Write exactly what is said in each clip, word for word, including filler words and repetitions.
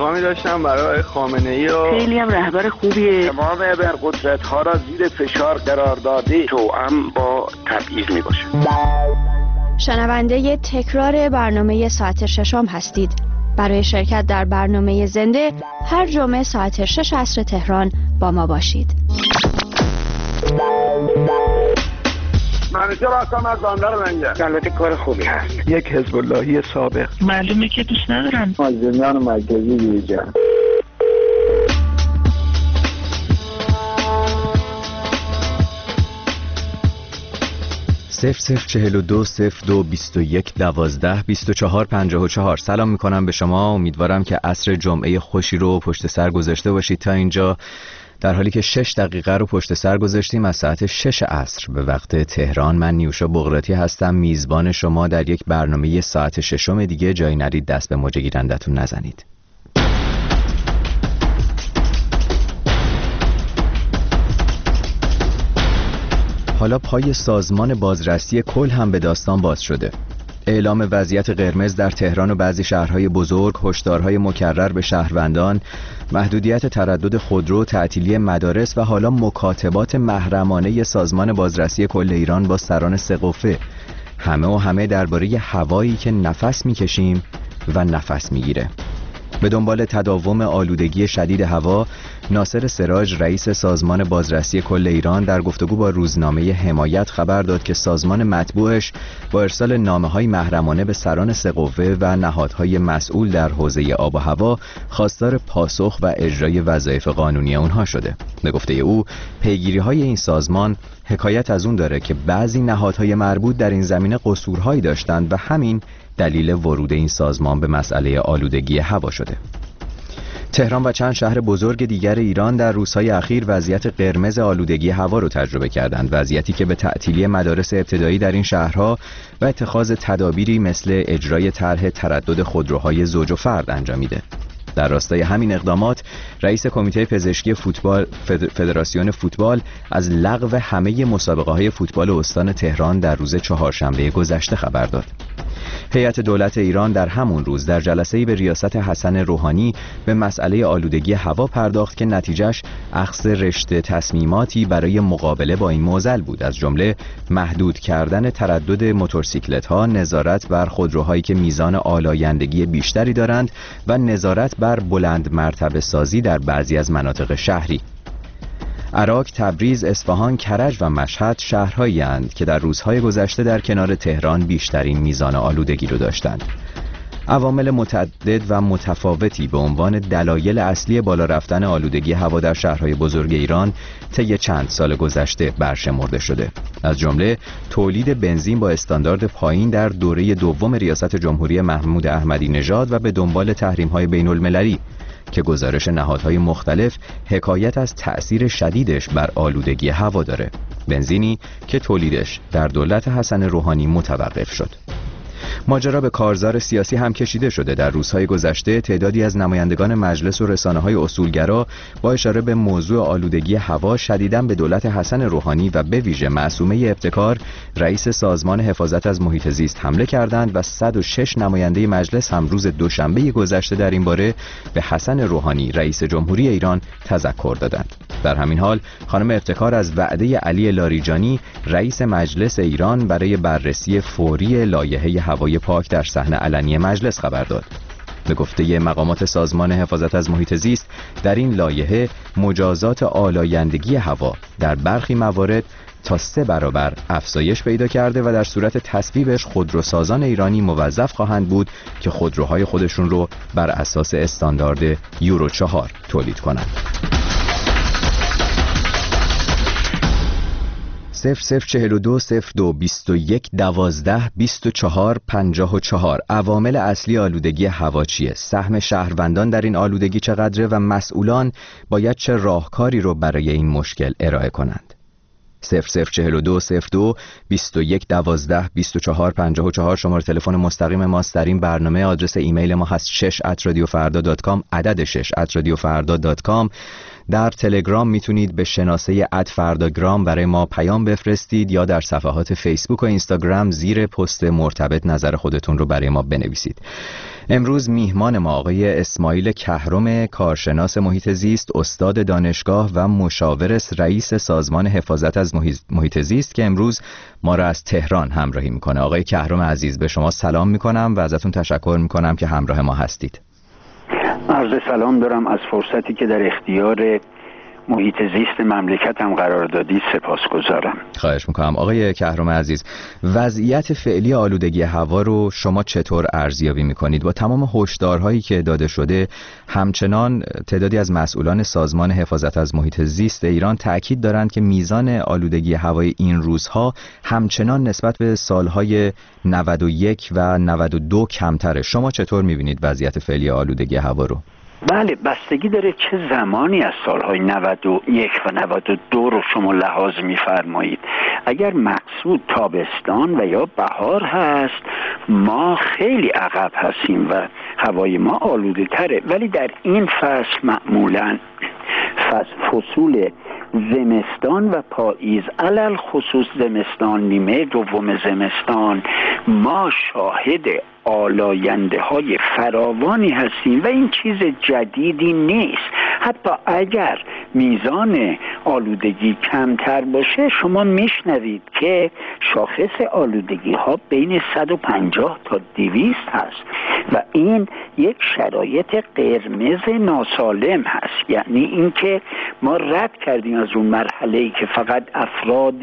پیغامی داشتم برای خامنه‌ای و خیلی هم رهبر خوبیه. تمام ابرقدرت‌ها را زیر فشار قرار داده، توأم با تبعیض میباشه. شنونده تکرار برنامه ساعت ششم هستید. برای شرکت در برنامه زنده هر جمعه ساعت شش عصر تهران با ما باشید. منیجر هستم از بندر منجر. البته کار خوبی هست. یک حزب اللهی سابق. معلومه که دوست ندارن. مازندران مرکزی ویژه. صفر صفر چهل و دو صفر دو بیست و یک دوازده بیست و چهار پنجاه و چهار. سلام میکنم به شما. امیدوارم که عصر جمعه خوشی رو پشت سر گذاشته باشید. تا اینجا در حالی که شش دقیقه رو پشت سر گذاشتیم از ساعت شش عصر به وقت تهران. من نیوشا بغراتی هستم، میزبان شما در یک برنامه ساعت ششم دیگه. جایی نرید، دست به موج گیرندتون نزنید. حالا پای سازمان بازرسی کل هم به داستان باز شده. اعلام وضعیت قرمز در تهران و بعضی شهرهای بزرگ، هشدارهای مکرر به شهروندان، محدودیت تردد خودرو، تعطیلی مدارس و حالا مکاتبات محرمانه سازمان بازرسی کل ایران با سران سقوفه. همه و همه درباره هوایی که نفس میکشیم و نفس میگیره. به دنبال تداوم آلودگی شدید هوا، ناصر سراج رئیس سازمان بازرسی کل ایران در گفتگو با روزنامه حمایت خبر داد که سازمان مطبوعش با ارسال نامه‌های محرمانه به سران سقوفه و نهادهای مسئول در حوزه آب و هوا خواستار پاسخ و اجرای وظایف قانونی اونها شده. به گفته او، پیگیری‌های این سازمان حکایت از اون داره که بعضی نهادهای مربوط در این زمینه قصورهایی داشتند و همین دلیل ورود این سازمان به مسئله آلودگی هوا شده. تهران و چند شهر بزرگ دیگر ایران در روزهای اخیر وضعیت قرمز آلودگی هوا رو تجربه کردند، وضعیتی که به تعطیلی مدارس ابتدایی در این شهرها و اتخاذ تدابیری مثل اجرای طرح تردد خودروهای زوج و فرد انجامیده. در راستای همین اقدامات، رئیس کمیته پزشکی فوتبال فدراسیون فوتبال از لغو همه مسابقه‌های فوتبال استان تهران در روز چهارشنبه گذشته خبر داد. هیئت دولت ایران در همون روز در جلسه‌ای به ریاست حسن روحانی به مسئله آلودگی هوا پرداخت که نتیجهش اخذ رشته تصمیماتی برای مقابله با این معضل بود، از جمله محدود کردن تردد موتورسیکلت‌ها، نظارت بر خودروهایی که میزان آلایندگی بیشتری دارند و نظارت بر بلند مرتبه سازی در بعضی از مناطق شهری. عراق، تبریز، اصفهان، کرج و مشهد شهرهایی اند که در روزهای گذشته در کنار تهران بیشترین میزان آلودگی رو داشتند. عوامل متعدد و متفاوتی به عنوان دلایل اصلی بالا رفتن آلودگی هوا در شهرهای بزرگ ایران طی چند سال گذشته برشمرده شده، از جمله تولید بنزین با استاندارد پایین در دوره دوم ریاست جمهوری محمود احمدی نژاد و به دنبال تحریم‌های بین‌المللی که گزارش نهادهای مختلف حکایت از تأثیر شدیدش بر آلودگی هوا داره. بنزینی که تولیدش در دولت حسن روحانی متوقف شد. ماجرا به کارزار سیاسی هم کشیده شده. در روزهای گذشته تعدادی از نمایندگان مجلس و رسانه‌های اصولگرا با اشاره به موضوع آلودگی هوا شدیداً به دولت حسن روحانی و به ویژه معصومه ابتکار رئیس سازمان حفاظت از محیط زیست حمله کردند و صد و شش نماینده مجلس هم روز دوشنبه گذشته در این باره به حسن روحانی رئیس جمهوری ایران تذکر دادند. در همین حال خانم ابتکار از وعده علی لاریجانی رئیس مجلس ایران برای بررسی فوری لایحه هوای پاک در صحن علنی مجلس خبر داد. به گفته مقامات سازمان حفاظت از محیط زیست، در این لایحه مجازات آلایندگی هوا در برخی موارد تا سه برابر افزایش پیدا کرده و در صورت تصویبش خودروسازان ایرانی موظف خواهند بود که خودروهای خودشون رو بر اساس استاندارد یورو چهار تولید کنند. صفر صفر چهل و دو صفر دو بیست و یک دوازده بیست و چهار پنجاه و چهار. عوامل اصلی آلودگی هوا چیه؟ سهم شهروندان در این آلودگی چقدره و مسئولان باید چه راهکاری رو برای این مشکل ارائه کنند؟ صفر صفر چهل و دو صفر دو بیست و یک دوازده بیست و چهار پنجاه و چهار شماره تلفن مستقیم ماست در این برنامه. آدرس ایمیل ما هست شش ات رادیو فردا دات کام، عدد شش ات رادیو فردا دات کام. در تلگرام میتونید به شناسه ات فرداگرام برای ما پیام بفرستید یا در صفحات فیسبوک و اینستاگرام زیر پست مرتبط نظر خودتون رو برای ما بنویسید. امروز میهمان ما آقای اسماعیل کهرم، کارشناس محیط زیست، استاد دانشگاه و مشاور رئیس سازمان حفاظت از محیط زیست که امروز ما را از تهران همراهی میکنه. آقای کهرم عزیز، به شما سلام میکنم و ازتون تشکر میکنم که همراه ما هستید. عرض سلام دارم از فرصتی که در اختیار محیط زیست مملکتم قرار دادید، سپاسگزارم. خواهش میکنم. آقای کهرم عزیز، وضعیت فعلی آلودگی هوا رو شما چطور ارزیابی میکنید؟ با تمام هشدارهایی که داده شده، همچنان تعدادی از مسئولان سازمان حفاظت از محیط زیست ایران تاکید دارند که میزان آلودگی هوای این روزها همچنان نسبت به سالهای نود و یک و نود و دو کمتره. شما چطور میبینید وضعیت فعلی آلودگی هوا رو؟ بله، بستگی داره چه زمانی از سالهای نود و یک و نود و دو رو شما لحاظ می‌فرمایید. اگر مقصود تابستان و یا بهار هست، ما خیلی عقب هستیم و هوای ما آلوده تره، ولی در این فصل معمولاً فصول زمستان و پاییز، علل خصوص زمستان، نیمه دوم زمستان، ما شاهد آلاینده های فراوانی هستیم و این چیز جدیدی نیست. حتی اگر میزان آلودگی کمتر باشه، شما میشنوید که شاخص آلودگی ها بین صد و پنجاه تا دویست هست و این یک شرایط قرمز ناسالم هست. یعنی اینکه ما رد کردیم از اون مرحله‌ای که فقط افراد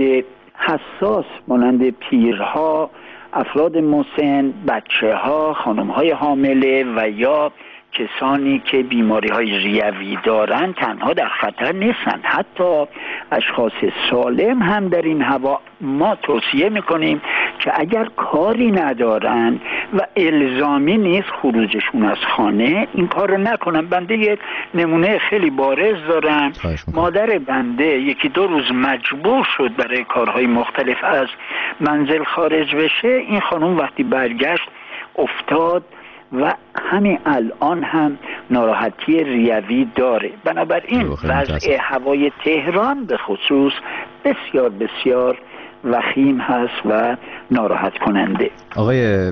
حساس مانند پیرها، افراد مسن، بچه ها، خانم های حامله و یا کسانی که بیماری های ریوی دارن تنها در خطر نیستن. حتی اشخاص سالم هم در این هوا ما توصیه میکنیم که اگر کاری ندارن و الزامی نیست خروجشون از خانه، این کار رو نکنن. بنده یک نمونه خیلی بارز دارم. مادر بنده یکی دو روز مجبور شد برای کارهای مختلف از منزل خارج بشه. این خانم وقتی برگشت افتاد و همین الان هم ناراحتی ریوی داره. بنابراین وضع هوای تهران به خصوص بسیار بسیار وخیم هست و ناراحت کننده. آقای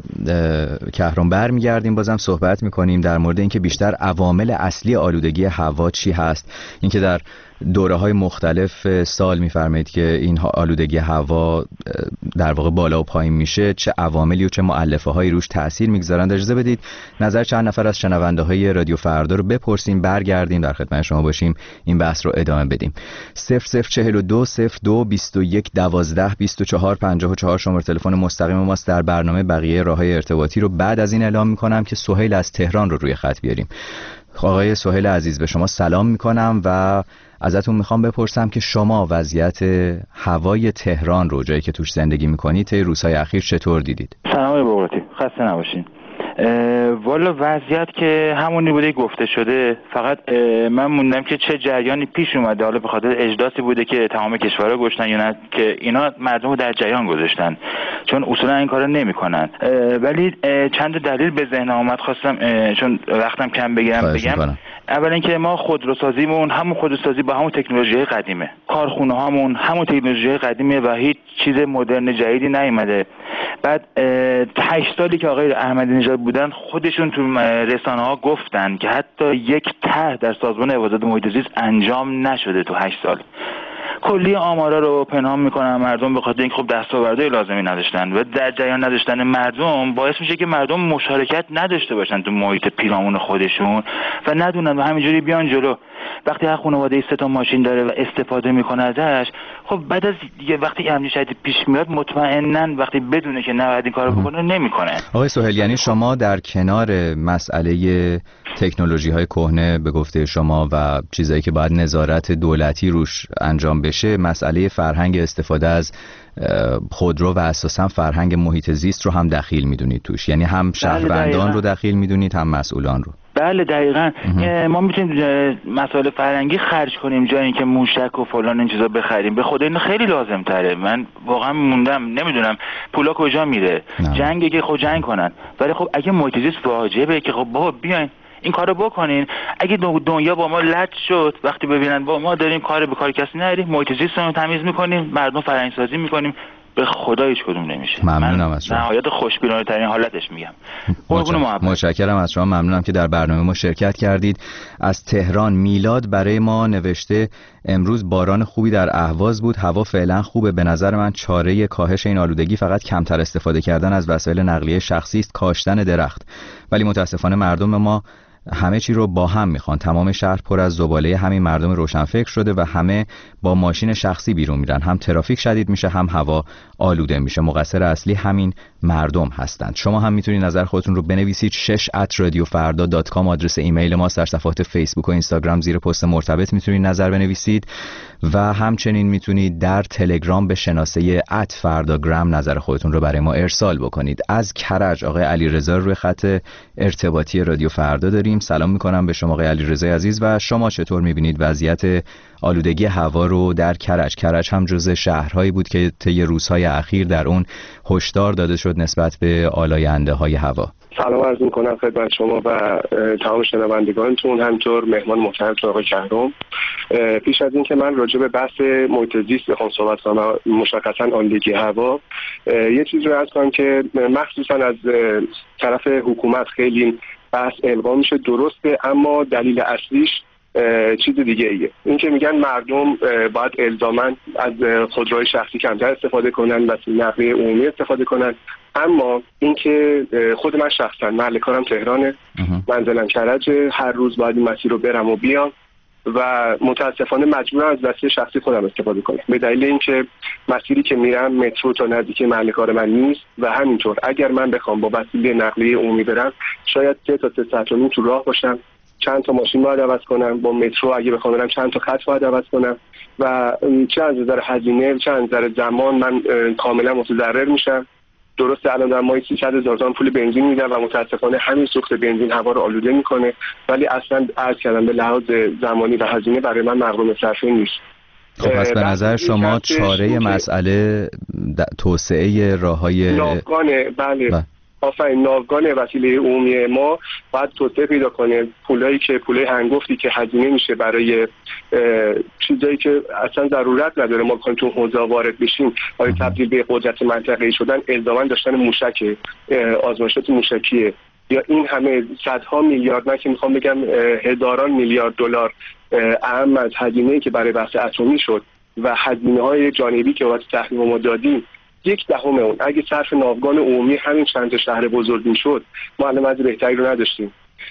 کهرم، برمیگردیم بازم صحبت میکنیم در مورد اینکه بیشتر عوامل اصلی آلودگی هوا چی هست. اینکه در دوره های مختلف سال میفرمایید که این آلودگی هوا در واقع بالا و پایین میشه، چه عواملی و چه مؤلفه هایی روش تأثیر میگذارند. اجازه بدید نظر چند نفر از شنونده های رادیو فردا رو بپرسیم، برگردیم در خدمت شما باشیم، این بحث رو ادامه بدیم. صفر صفر چهل و دو صفر دو بیست و یک دوازده بیست و چهار پنجاه و چهار شماره تلفن مستقیم ماست. در برنامه بقیه راههای ارتباطی رو بعد از این اعلام میکنم که سهیل از تهران رو روی خط بیاریم. آقای سهیل عزیز، به شما سلام میکنم و ازتون میخوام بپرسم که شما وضعیت هوای تهران رو، جایی که توش زندگی میکنید، طی روزهای اخیر چطور دیدید؟ سلام آقای بغراتی، خسته نباشین. والا وضعیت که همونی بوده گفته شده، فقط من موندم که چه جریانی پیش اومده. حالا به خاطر اجداسی بوده که تمام کشورها گشتن یا نه که اینا مردم رو در جریان گذاشتن، چون اصولا این کارو نمیکنن. ولی چند دلیل به ذهن اومد، خواستم چون وقتم کم بگیرم بگم. اول اینکه ما خودروسازیمون همون خودروسازی با همون تکنولوژی قدیمه، کارخونه هامون همون تکنولوژی قدیمه و هیچ چیز مدرن جدیدی نیومده. بعد هشت سالی که آقای احمدی نژاد بودن، خودشون تو رسانه ها گفتن که حتی یک طرح در سازمان حفاظت محیط زیست انجام نشده تو هشت سال. کلی آمارا رو پنهان میکنن مردم به خاطر اینکه خب دستاوردهای لازمی نداشتن و در جریان نداشتن مردم باعث میشه که مردم مشارکت نداشته باشن تو محیط پیرامون خودشون و ندونن و همینجوری بیان جلو. وقتی هر خانواده سه تا ماشین داره و استفاده میکنه ازش، خب بعد از یه وقتی امنیت شدید پیش میاد مطمئناً وقتی بدونه که نباید این کارو بکنه نمیکنه. آقای سهیل، یعنی شما در کنار مسئله تکنولوژی های کهنه به گفته شما و چیزایی که باید نظارت دولتی روش انجام بشه، مسئله فرهنگ استفاده از خودرو و اساساً فرهنگ محیط زیست رو هم دخیل میدونید توش؟ یعنی هم شهروندان رو دخیل میدونید هم مسئولان رو؟ بله دقیقاً. ما میتونیم مسائل فرهنگی خرج کنیم جای اینکه موشک و فلان این چیزا بخریم. به خدا این خیلی لازم تره. من واقعا موندم نمیدونم پولا کجا میره. جنگه که خود جنگ کنن، ولی خب اگه محیط زیست واجبه که خب بابا بیاین این کارو بکنین. اگه دنیا با ما لج شد وقتی ببینن با ما داریم کار به کار کسی نریم، محیط زیست رو تمیز میکنیم، مردم فرهنگ سازی میکنیم، به خدا هیچ کدوم نمیشه. ممنونم از شما. نهایت خوشبینانه ترین حالتش میگم. قربون محبت. متشکرم از شما، ممنونم که در برنامه ما شرکت کردید. از تهران میلاد برای ما نوشته امروز باران خوبی در اهواز بود، هوا فعلا خوبه. به نظر من چاره کاهش این آلودگی فقط کمتر استفاده کردن از وسایل نقلیه شخصی است، کاشتن درخت. ولی متاسفانه مردم ما همه چی رو با هم میخوان. تمام شهر پر از زباله همین مردم روشنفکر شده و همه با ماشین شخصی بیرون میرن. هم ترافیک شدید میشه، هم هوا آلوده میشه. مقصر اصلی همین مردم هستند. شما هم میتونید نظر خودتون رو بنویسید. شش ات رادیو فردا دات کام آدرس ایمیل ما. در صفحات فیسبوک و اینستاگرام زیر پست مرتبط میتونید نظر بنویسید و همچنین میتونید در تلگرام به شناسه ات فرداگرام نظر خودتون رو برای ما ارسال بکنید. از کرج آقای علیرضا روی خط ارتباطی رادیو فردا داریم. سلام میکنم به شما آقای علیرضا عزیز و شما چطور میبینید وضعیت آلودگی هوا رو در کرج؟ کرج هم جزو شهرهایی بود که طی روزهای اخیر در اون هشدار داده شد نسبت به آلاینده های هوا. سلام عرض میکنم خدمت شما و تمام شنوندگانتون، همینطور مهمان محترمتون آقای کهرم. پیش از این که من راجع به بحث محیط زیست بخوام صحبت کنم، مشخصا آلودگی هوا، یه چیز رو عرض کنم که مخصوصا از طرف حکومت خیلی بحث القا میشه، درسته، اما دلیل اصلیش چیز دیگه ایه. این که میگن مردم باید الزاماً از خودروهای شخصی کمتر استفاده کنن و نقلیه عمومی استفاده کنن، اما اینکه خود من شخصا محل کارم تهرانه، منزلم کرج، هر روز باید این مسیر رو برم و بیام و متاسفانه مجبورم از وسیله شخصی خودم استفاده کنم به دلیل اینکه مسیری که میرم مترو تا نزدیک محل کار من نیست و همینطور اگر من بخوام با وسیله نقلیه عمومی برم شاید سه تا سه ساعت و نیم تو راه باشم، چند تا ماشین باید عوض کنم، با مترو اگه بخوام برم چند تا خط باید عوض کنم و چه از نظر هزینه چه از نظر زمان من کاملا متضرر میشم. درسته الان در ماهی سیصد هزار تومان پول بنزین میدم و متاسفانه همین سوخت بنزین هوا رو آلوده میکنه، ولی اصلا عرض کردم به لحاظ زمانی و هزینه برای من مقدور صرفه نیست. خب پس به نظر شما چاره مسئله توسعه راههای ناوگانه؟ بله با. آفرین، ناوگان وسیله عمومی ما باید توسعه پیدا کنه. پولایی که پولای هنگفتی که هزینه میشه برای چیزایی که اصلا ضرورت نداره ما بخوایم تو حوزه وارد بشیم، آیا تبدیل به قدرت منطقه‌ای شدن، الزاما داشتن موشک، آزمایشات موشکیه، یا این همه صدها میلیارد، من که میخوام بگم هزاران میلیارد دلار اهم از هزینه‌ای که برای بحث اتمی شد و هزینه‌های جانبی که واسه تحریم ما دادیم یک دهم اون اگه صرف ناوگان عمومی همین چند تا شهر بزرگ میشد ما الان وضع بهتری رو نداشتیم.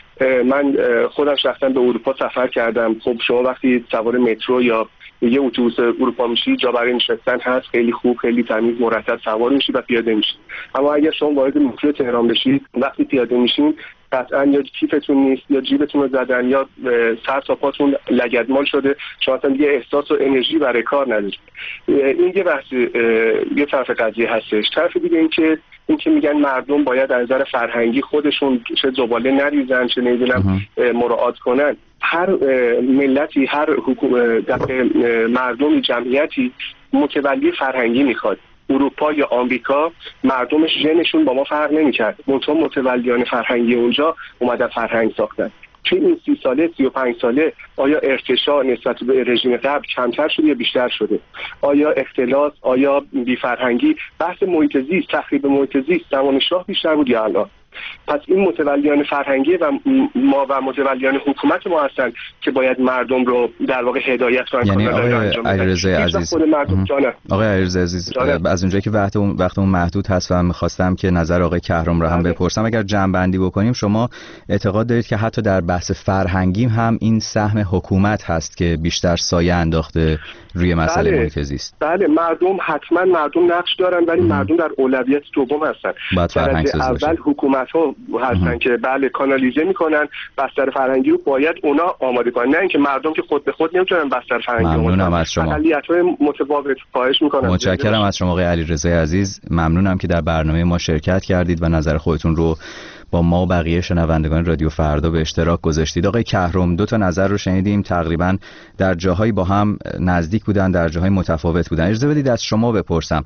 من خودم شخصا به اروپا سفر کردم. خب شما وقتی سوار مترو یا یه اتوبوس اروپا میشی جا برای نشستن هست، خیلی خوب، خیلی تمیز، مرتب سوار میشی و پیاده میشی. اما اگر شما وارد مترو تهران بشید وقتی پیاده میشین قطعا یا کیفتون نیست یا جیبتون رو زدن یا سر تا پاتون لگدمال شده، شما اصلا دیگه احساس و انرژی برای کار ندارید. این یه بحث یه طرف قضیه هستش. طرف دیگه این که این که میگن مردم باید از نظر فرهنگی خودشون چه زباله نریزن چه نمیدونم مراعات کنن. هر ملتی، هر حکومت، مردمی، جمعیتی متولی فرهنگی میخواد. اروپا یا آمریکا مردمش ژنشون با ما فرق نمی‌کرد، منتها متولیان فرهنگی اونجا اومدن فرهنگ ساختن. توی این سی ساله سی و پنج ساله آیا ارتشا نسبت به رژیم قبل کمتر شده یا بیشتر شده؟ آیا اختلاس، آیا بی‌فرهنگی؟ بحث محیط زیست، تخریب محیط زیست زمان شاه بیشتر بود یا الان؟ پس این متولیان فرهنگی و ما و متولیان حکومت ما هستن که باید مردم رو در واقع هدایت کنن. یعنی آقای علیرضا عزیز، آقای علیرضا عزیز، از اونجایی که وقتمون وقتمون محدود هست و می‌خواستم که نظر آقای کهرم رو هم بپرسم، اگر جمع‌بندی بکنیم شما اعتقاد دارید که حتی در بحث فرهنگی هم این سهم حکومت هست که بیشتر سایه انداخته روی مسئله بله. محیط زیست؟ بله، مردم حتما مردم نقش دارن، ولی مردم در اولویت دوم هستن. درجه اول حکومت ها هستن که بله کانالیزه میکنن بستر فرهنگی رو، باید اونا آماده کنن، نه اینکه مردم که خود به خود نمیتونن بستر فرهنگی رو. ممنونم از شما. اقلیت‌های متفاوت خواهش میکنم. متشکرم از شما آقای علیرضا عزیز. ممنونم که در برنامه ما شرکت کردید و نظر خودتون رو با ما و بقیه شنوندگان رادیو فردا به اشتراک گذاشتید. آقای کهرم، دو تا نظر رو شنیدیم، تقریبا در جاهایی با هم نزدیک بودن، در جاهای متفاوت بودن. اجازه بدید از شما بپرسم،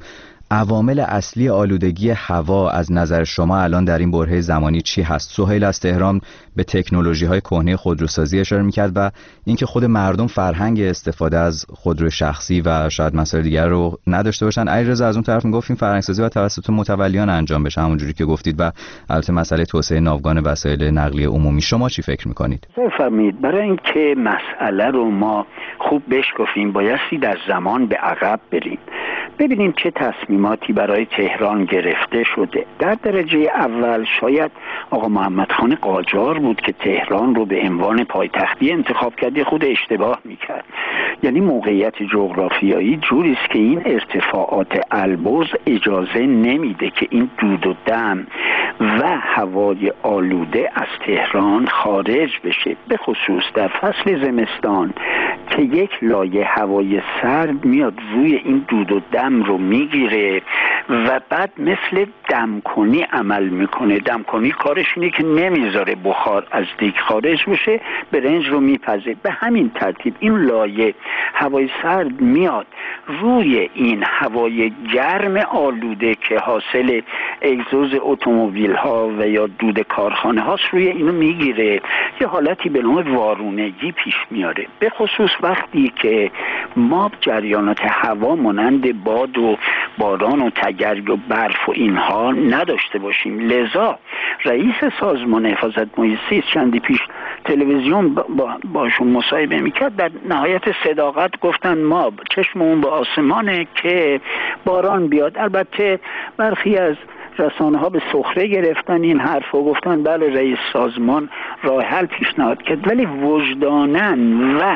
عوامل اصلی آلودگی هوا از نظر شما الان در این برهه زمانی چی هست؟ سهیل از تهران به تکنولوژی‌های کهنه خودروسازی اشاره می‌کرد و اینکه خود مردم فرهنگ استفاده از خودرو شخصی و شاید مسائل دیگر رو نداشته باشن. علیرضا از اون طرف میگفت این فرهنگ‌سازی و توسط متولیان انجام بشه، همونجوری که گفتید، و البته مسئله توسعه ناوگان وسایل نقلیه عمومی. شما چی فکر می‌کنید؟ بفرمایید. برای اینکه مسئله رو ما خوب بشکافیم بایستی در زمان به عقب بریم، ببینیم چه تصمیماتی برای تهران گرفته شده. در درجه اول شاید آقا محمد خان قاجار بود که تهران رو به عنوان پایتختی انتخاب کرد، خود اشتباه میکرد. یعنی موقعیت جغرافیایی جوری است که این ارتفاعات البرز اجازه نمیده که این دود و دم و هوای آلوده از تهران خارج بشه، به خصوص در فصل زمستان که یک لایه هوای سرد میاد روی این دود و دم رو میگیره و بعد مثل دمکنی عمل میکنه. دمکنی کارش اینه که نمیذاره بخار از دیگ خارج بشه، برنج رو میپزه. به همین ترتیب این لایه هوای سرد میاد روی این هوای گرم آلوده که حاصل اگزوز اتومبیل ها و یا دود کارخانه هاست، روی اینو میگیره، یه حالتی به نوع وارونگی پیش میاره، به خصوص وقتی که ما جریانات هوا مانند باد و باران و تگرگ و برف و اینها نداشته باشیم. لذا رئیس سازمان حفاظت محیط زیست چندی پیش تلویزیون با باشون مصاحبه میکرد، در نهایت صداقت گفتن ما چشممون به آسمانه که باران بیاد. البته برخی از رسانه ها به سخره گرفتن این حرف و گفتن بله رئیس سازمان راه حل پیشنهاد کرد، ولی وجدانن و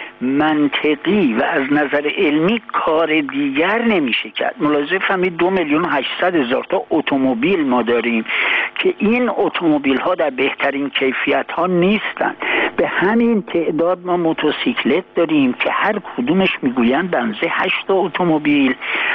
منطقی و از نظر علمی کار دیگر نمیشه کرد. ملاحظه فهمید دو میلیون و هشتصد هزار تا اتومبیل ما داریم که این اتومبیل ها در بهترین کیفیت ها نیستن. به همین تعداد ما موتورسیکلت داریم که هر کدومش میگویند بنزه هشت اتومبیل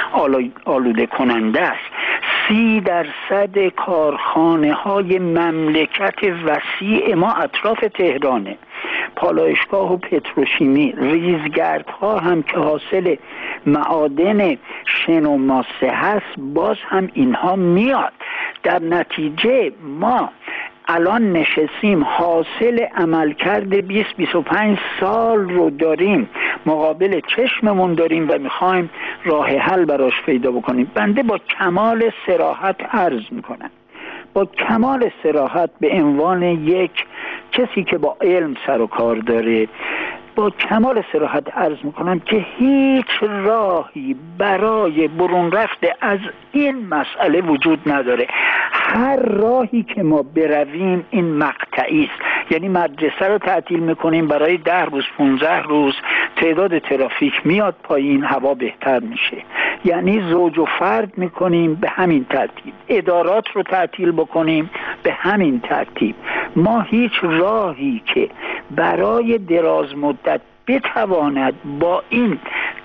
آلوده کننده است. سی درصد کارخانه های مملکت وسیع ما اطراف تهرانه. پالایشگاه و پتروشیمی، ریزگردها هم که حاصل معادن شن و ماسه هست، باز هم اینها میاد. در نتیجه ما الان نشستیم حاصل عملکرد بیست بیست و پنج سال رو داریم مقابل چشممون داریم و میخوایم راه حل براش پیدا بکنیم. بنده با کمال صراحت عرض میکنم، با کمال صراحت به عنوان یک کسی که با علم سر و کار داره، با کمال صراحت عرض میکنم که هیچ راهی برای برون رفته از این مسئله وجود نداره. هر راهی که ما برویم این مقطعی است. یعنی مدرسه رو تعطیل میکنیم برای ده روز پونزده روز، تعداد ترافیک میاد پایین، هوا بهتر میشه. یعنی زوج و فرد میکنیم به همین ترتیب. ادارات رو تعطیل بکنیم به همین ترتیب. ما هیچ راهی که برای دراز مدت بتواند با این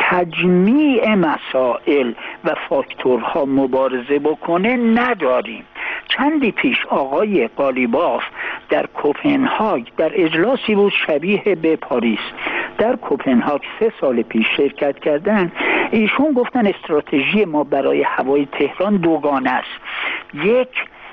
تجمیع مسائل و فاکتورها مبارزه بکنه نداریم. چندی پیش آقای قالیباف در کوپنهاگ در اجلاسی بود شبیه به پاریس، در کوپنهاگ سه سال پیش شرکت کردن. ایشون گفتن استراتژی ما برای هوای تهران دوگانه است. یک،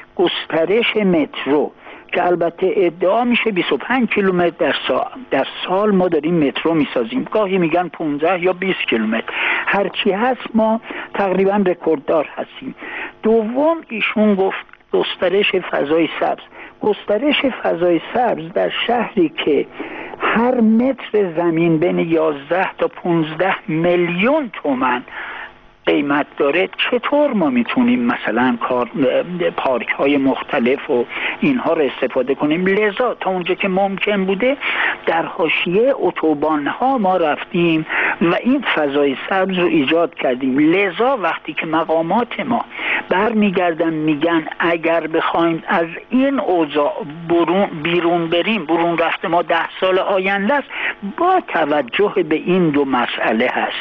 گسترش مترو که البته ادعا میشه بیست و پنج کیلومتر در سال در سال ما داریم مترو میسازیم، گاهی میگن پانزده یا بیست کیلومتر، هرچی هست ما تقریبا رکورددار هستیم. دوم، ایشون گفت گسترش فضای سبز. گسترش فضای سبز در شهری که هر متر زمین بین یازده تا پانزده میلیون تومان قیمت داره، چطور ما میتونیم مثلا کار پارک های مختلف و اینها رو استفاده کنیم؟ لذا تا اونجا که ممکن بوده در حاشیه اتوبان ها ما رفتیم و این فضای سبز رو ایجاد کردیم. لذا وقتی که مقامات ما برمیگردن میگن اگر بخوایم از این اوضاع برون بیرون بریم، برون رفت ما ده سال آینده است، با توجه به این دو مسئله هست.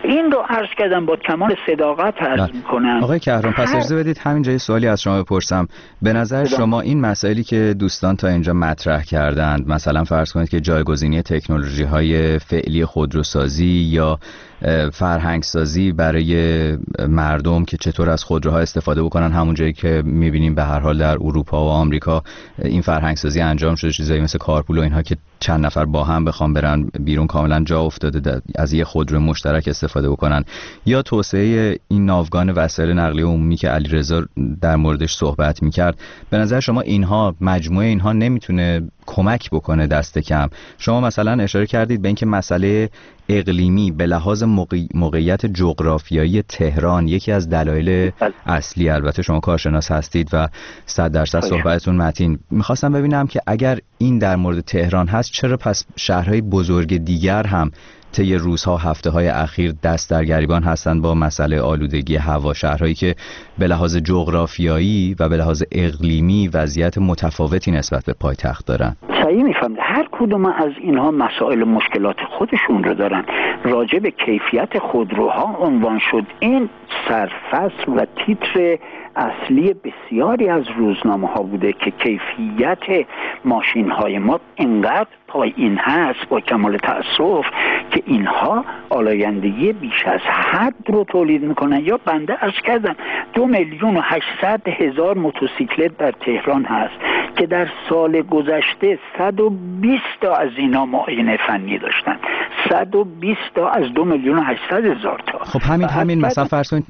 این رو عرض کردم با کمال صداقت عرض میکنم. آقای کهران پس اجازه بدید همینجا یه سوالی از شما بپرسم. به نظر شما این مسائلی که دوستان تا اینجا مطرح کردند، مثلا فرض کنید که جایگزینی تکنولوژی های فعلی خودروسازی یا فرهنگ سازی برای مردم که چطور از خودروها استفاده بکنن، همون جایی که میبینیم به هر حال در اروپا و آمریکا این فرهنگ سازی انجام شده، چیزایی مثل کارپول و اینها که چند نفر با هم بخوام برن بیرون کاملا جا افتاده از یه خودرو مشترک استفاده بکنن، یا توسعه این ناوگان وسایل نقلیه عمومی که علیرضا در موردش صحبت میکرد. به نظر شما اینها مجموعه اینها نمیتونه کمک بکنه دست کم؟ شما مثلا اشاره کردید به اینکه مسئله اقلیمی به لحاظ موقعی... موقعیت جغرافیایی تهران یکی از دلایل اصلی، البته شما کارشناس هستید و صد درصد صحبتتون متین. میخواستم ببینم که اگر این در مورد تهران هست، چرا پس شهرهای بزرگ دیگر هم طی روزها هفته های اخیر دست در گریبان هستند با مسئله آلودگی هوا، شهرهایی که به لحاظ جغرافیایی و به لحاظ اقلیمی وضعیت متفاوتی نسبت به پایتخت دارن؟ صحیح میفهمید. هر کدوم از اینها مسائل مشکلات خودشون رو دارن. راجع به کیفیت خودروها عنوان شد. این سرفصل و تیتر اصلی بسیاری از روزنامه ها بوده که کیفیت ماشین های ما اینقدر پایین هست با کمال تأسف که اینها آلایندگی بیش از حد رو تولید میکنن. یا بنده عرض کردم دو میلیون و هشتصد هزار موتورسیکلت در تهران هست که در سال گذشته صد و بیست تا از اینا معاینه فنی داشتن. صد و بیست تا از دو میلیون و هشتصد هزار تا. خب همین همین مثلا فرض کنید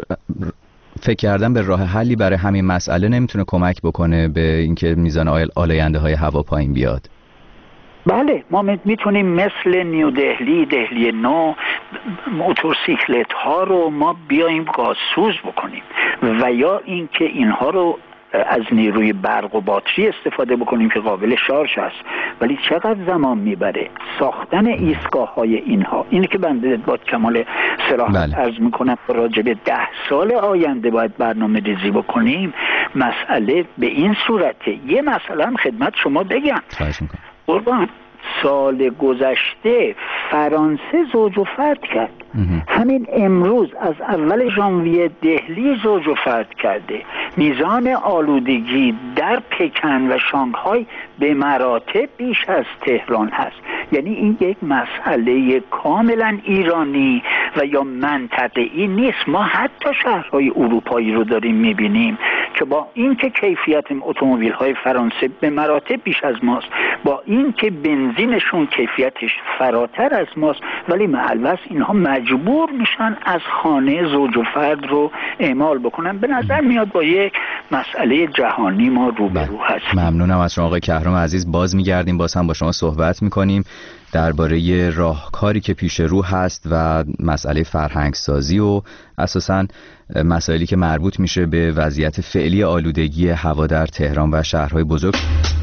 فکر کردن به راه حلی برای همین مسئله نمیتونه کمک بکنه به اینکه میزان آلاینده های هوا پایین بیاد؟ بله، ما میتونیم مثل نیو دهلی، دهلی نو، موتورسیکلت ها رو ما بیایم گازسوز بکنیم و یا اینکه اینها رو از نیروی برق و باتری استفاده بکنیم که قابل شارژ هست. ولی چقدر زمان میبره ساختن ایستگاه های اینها؟ اینه که بنده با کمال صراحت بله. عرض میکنم راجع به ده سال آینده باید برنامه ریزی بکنیم. مسئله به این صورته. یه مسئله هم خدمت شما بگم قربان، سال گذشته فرانسه زوج و فرد کرد. همین امروز از اول ژانویه دهلی زوج و فرد کرده. میزان آلودگی در پکن و شانگهای به مراتب بیش از تهران هست. یعنی این یک مسئله کاملا ایرانی و یا منطقه‌ای نیست. ما حتی شهرهای اروپایی رو داریم میبینیم که با اینکه کیفیت اتومبیل‌های فرانسه به مراتب بیش از ماست، با اینکه بنزینشون کیفیتش فراتر از ماست، ولی معلوس اینها مجبور میشن از خانه زوج و فرد رو اعمال بکنن. به نظر میاد با یک مسئله جهانی ما روبرو هستیم. ممنونم از شما آقای کهرام عزیز. باز میگردیم، باز هم با شما صحبت میکنیم درباره راهکاری که پیش رو هست و مسئله فرهنگ سازی و اساساً مسائلی که مربوط میشه به وضعیت فعلی آلودگی هوا در تهران و شهرهای بزرگ.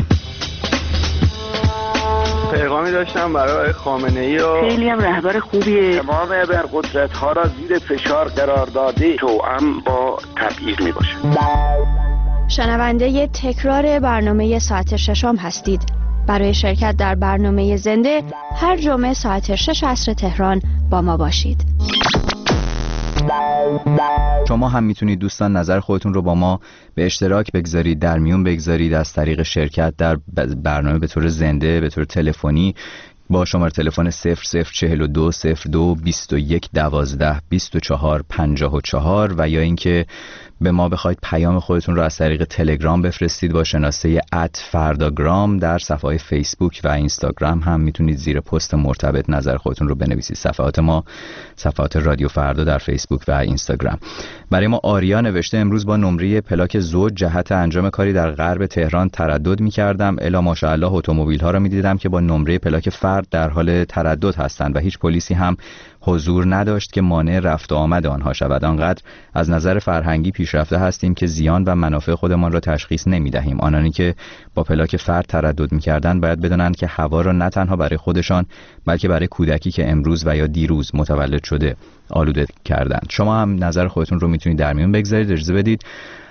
پیغامی داشتم برای خامنه‌ای و خیلی هم رهبر خوبیه. تمام ابرقدرت ها را زیر فشار قرار داده، توأم با تبعیض می باشه. شنونده تکرار برنامه ساعت ششم هستید. برای شرکت در برنامه زنده هر جمعه ساعت شش عصر تهران با ما باشید. شما هم میتونید دوستان نظر خودتون رو با ما به اشتراک بگذارید، در میون بگذارید از طریق شرکت در برنامه به طور زنده، به طور تلفنی با شماره تلفن صفر صفر چهل و دو صفر دو بیست و یک دوازده بیست و چهار پنجاه و چهار و یا اینکه به ما بخواید پیام خودتون رو از طریق تلگرام بفرستید با شناسه ات فرداگرام. در صفحه فیسبوک و اینستاگرام هم میتونید زیر پست مرتبط نظر خودتون رو بنویسید. صفحات ما صفحات رادیو فردا در فیسبوک و اینستاگرام. برای ما آریا نوشته امروز با نمره پلاک زوج جهت انجام کاری در غرب تهران تردد میکردم، الا ماشاءالله اتومبیل ها رو میدیدم که با نمره پلاک فرد در حال تردد هستند و هیچ پلیسی هم حضور نداشت که مانع رفت و آمد آنها شود. آنقدر از نظر فرهنگی پیشرفته هستیم که زیان و منافع خودمان را تشخیص نمی‌دهیم. آنانی که با پلاک فرد تردد می‌کردند باید بدانند که هوا را نه تنها برای خودشان بلکه برای کودکی که امروز و یا دیروز متولد شده آلوده کردند. شما هم نظر خودتون رو میتونید در میون بگذارید. اجازه بدید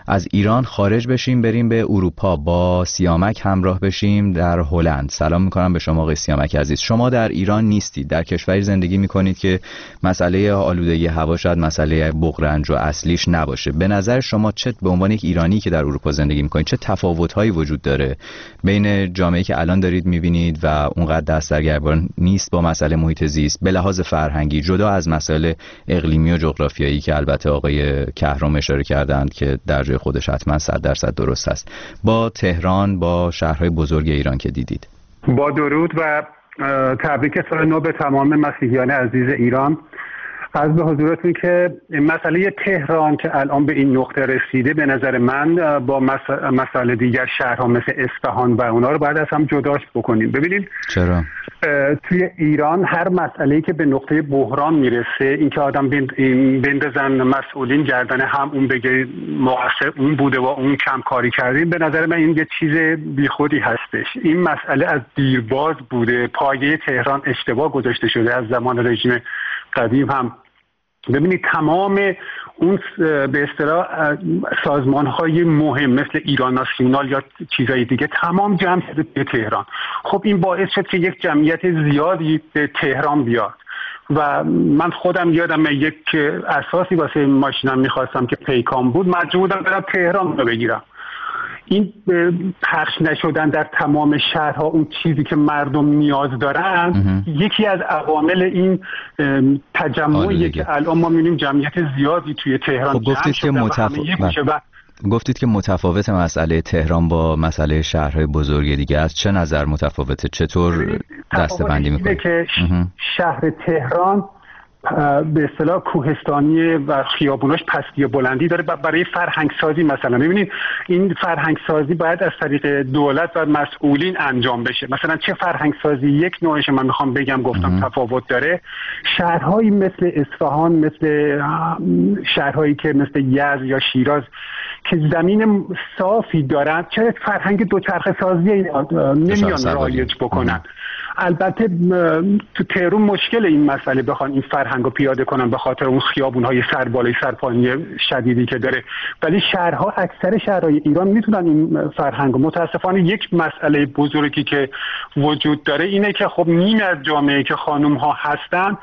از ایران خارج بشیم بریم به اروپا، با سیامک همراه بشیم در هلند. سلام میکنم به شما آقای سیامک عزیز. شما در ایران نیستید، در کشوری زندگی میکنید که مسئله آلودگی هوا شاید مسئله بغرنج و اصلیش نباشه. به نظر شما چه به عنوان یک ایرانی که در اروپا زندگی میکنید چه تفاوت‌هایی وجود داره بین جامعه‌ای که الان دارید میبینید و اونقدر دست در گریبان نیست با مسئله محیط زیست به لحاظ فرهنگی، جدا از مسائل اقلیمی و جغرافیایی که البته آقای کهرام اشاره کردند که در جای خودش حتما صد درصد درست است، با تهران، با شهرهای بزرگ ایران که دیدید؟ با درود و تبریک سال نو به تمام مسیحیان عزیز ایران. عرض به حضورتون که مسئله تهران که الان به این نقطه رسیده به نظر من با مسئله دیگر شهرها مثل اصفهان و اونا رو باید از هم جداش بکنیم. ببینید چرا؟ توی ایران هر مسئله‌ای که به نقطه بحران میرسه، اینکه آدم بندازن مسئولین گردن هم، اون بگه مقصر اون بوده و اون کم کاری کردیم، به نظر من این یه چیز بیخودی هستش. این مسئله از دیرباز بوده، پایه تهران اشتباه گذاشته شده از زمان رژیم قدیم هم. ببینید تمام اون به اصطلاح سازمان‌های مهم مثل ایران ناسیونال یا چیزای دیگه تمام جمع شده به تهران. خب این باعث شد که یک جمعیت زیادی به تهران بیاد و من خودم یادم یک اساسی واسه ماشینم می‌خواستم که پیکان بود، مجبور بودم برم تهران رو بگیرم. این پخش نشدن در تمام شهرها اون چیزی که مردم نیاز دارن یکی از عوامل این تجمعی که الان ما می‌بینیم جمعیت زیادی توی تهران. خب گفتید که متفاوت و... گفتید که متفاوت مسئله تهران با مسئله شهرهای بزرگ دیگه است. چه نظر متفاوته؟ چطور دسته‌بندی می‌کنید؟ که شهر تهران به اصطلاح کوهستانی و خیابوناش پستی و بلندی داره. برای فرهنگ سازی مثلا ببینید این فرهنگ سازی باید از طریق دولت و مسئولین انجام بشه. مثلا چه فرهنگ سازی؟ یک نوعش من میخوام بگم گفتم تفاوت داره. شهرهایی مثل اصفهان، مثل شهرهایی که مثل یزد یا شیراز که زمین صافی دارن، چه فرهنگ دوچرخه سازی نمیان رایج بکنن. البته تو تهران مشکل این مسئله بخوان این فرهنگ رو پیاده کنن به خاطر اون خیابون‌های سربالای سرپانی شدیدی که داره، ولی شهرها، اکثر شهرهای ایران میتونن این فرهنگ رو. متاسفانه یک مسئله بزرگی که وجود داره اینه که خب نیم از جامعه که خانم‌ها هستن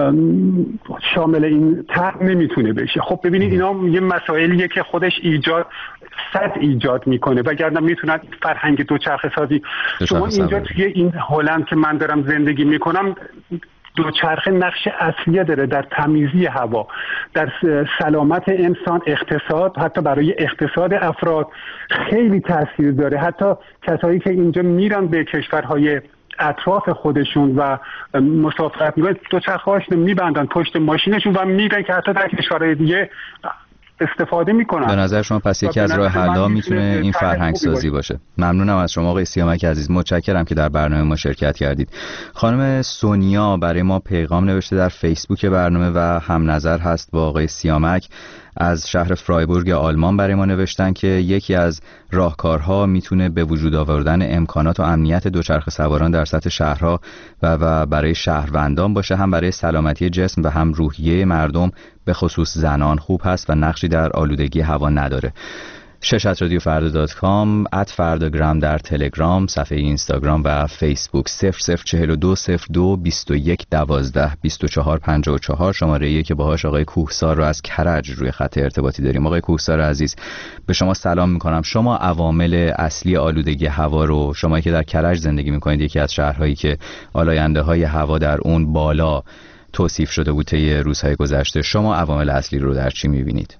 شامل این طرح نمیتونه بشه. خب ببینید اینا یه مسائلیه که خودش ایجاد صد ایجاد میکنه، وگرنه میتونن فرهنگ دوچرخه سازی. شما اینجا توی این هلند که من دارم زندگی میکنم دوچرخه نقش اصلی داره در تمیزی هوا، در سلامت انسان، اقتصاد، حتی برای اقتصاد افراد خیلی تاثیر داره. حتی کسایی که اینجا میرن به کشورهای اطراف خودشون و مسافرت میکنن دوچرخه‌هاشون میبندن پشت ماشینشون و میرن که حتی در کشورهای دیگه استفاده میکنن. به نظر شما پس یکی از راه حل‌ها میتونه این فرهنگ سازی باشه. ممنونم از شما آقای سیامک عزیز، متشکرم که در برنامه ما شرکت کردید. خانم سونیا برای ما پیغام نوشته در فیسبوک برنامه و هم نظر هست با آقای سیامک. از شهر فرایبورگ آلمان برای ما نوشتن که یکی از راهکارها میتونه به وجود آوردن امکانات و امنیت دوچرخه سواران در سطح شهرها و, و برای شهروندان باشه، هم برای سلامتی جسم و هم روحیه مردم به خصوص زنان خوب هست و نقشی در آلودگی هوا نداره. شش ات رادیو فردا دات کام، ات فرداگرام در تلگرام، صفحه اینستاگرام و فیسبوک. صفر صفر چهل و دو صفر دو بیست و یک دوازده بیست و چهار پنجاه و چهار شماره‌ای که باهاش آقای کوهسار رو از کرج روی خط ارتباطی داریم. آقای کوهسار عزیز به شما سلام میکنم. شما عوامل اصلی آلودگی هوا رو، شما که در کرج زندگی میکنید، یکی از شهرهایی که آلاینده های هوا در اون بالا توصیف شده بود طی روزهای گذشته، شما عوامل اصلی رو در چی میبینید؟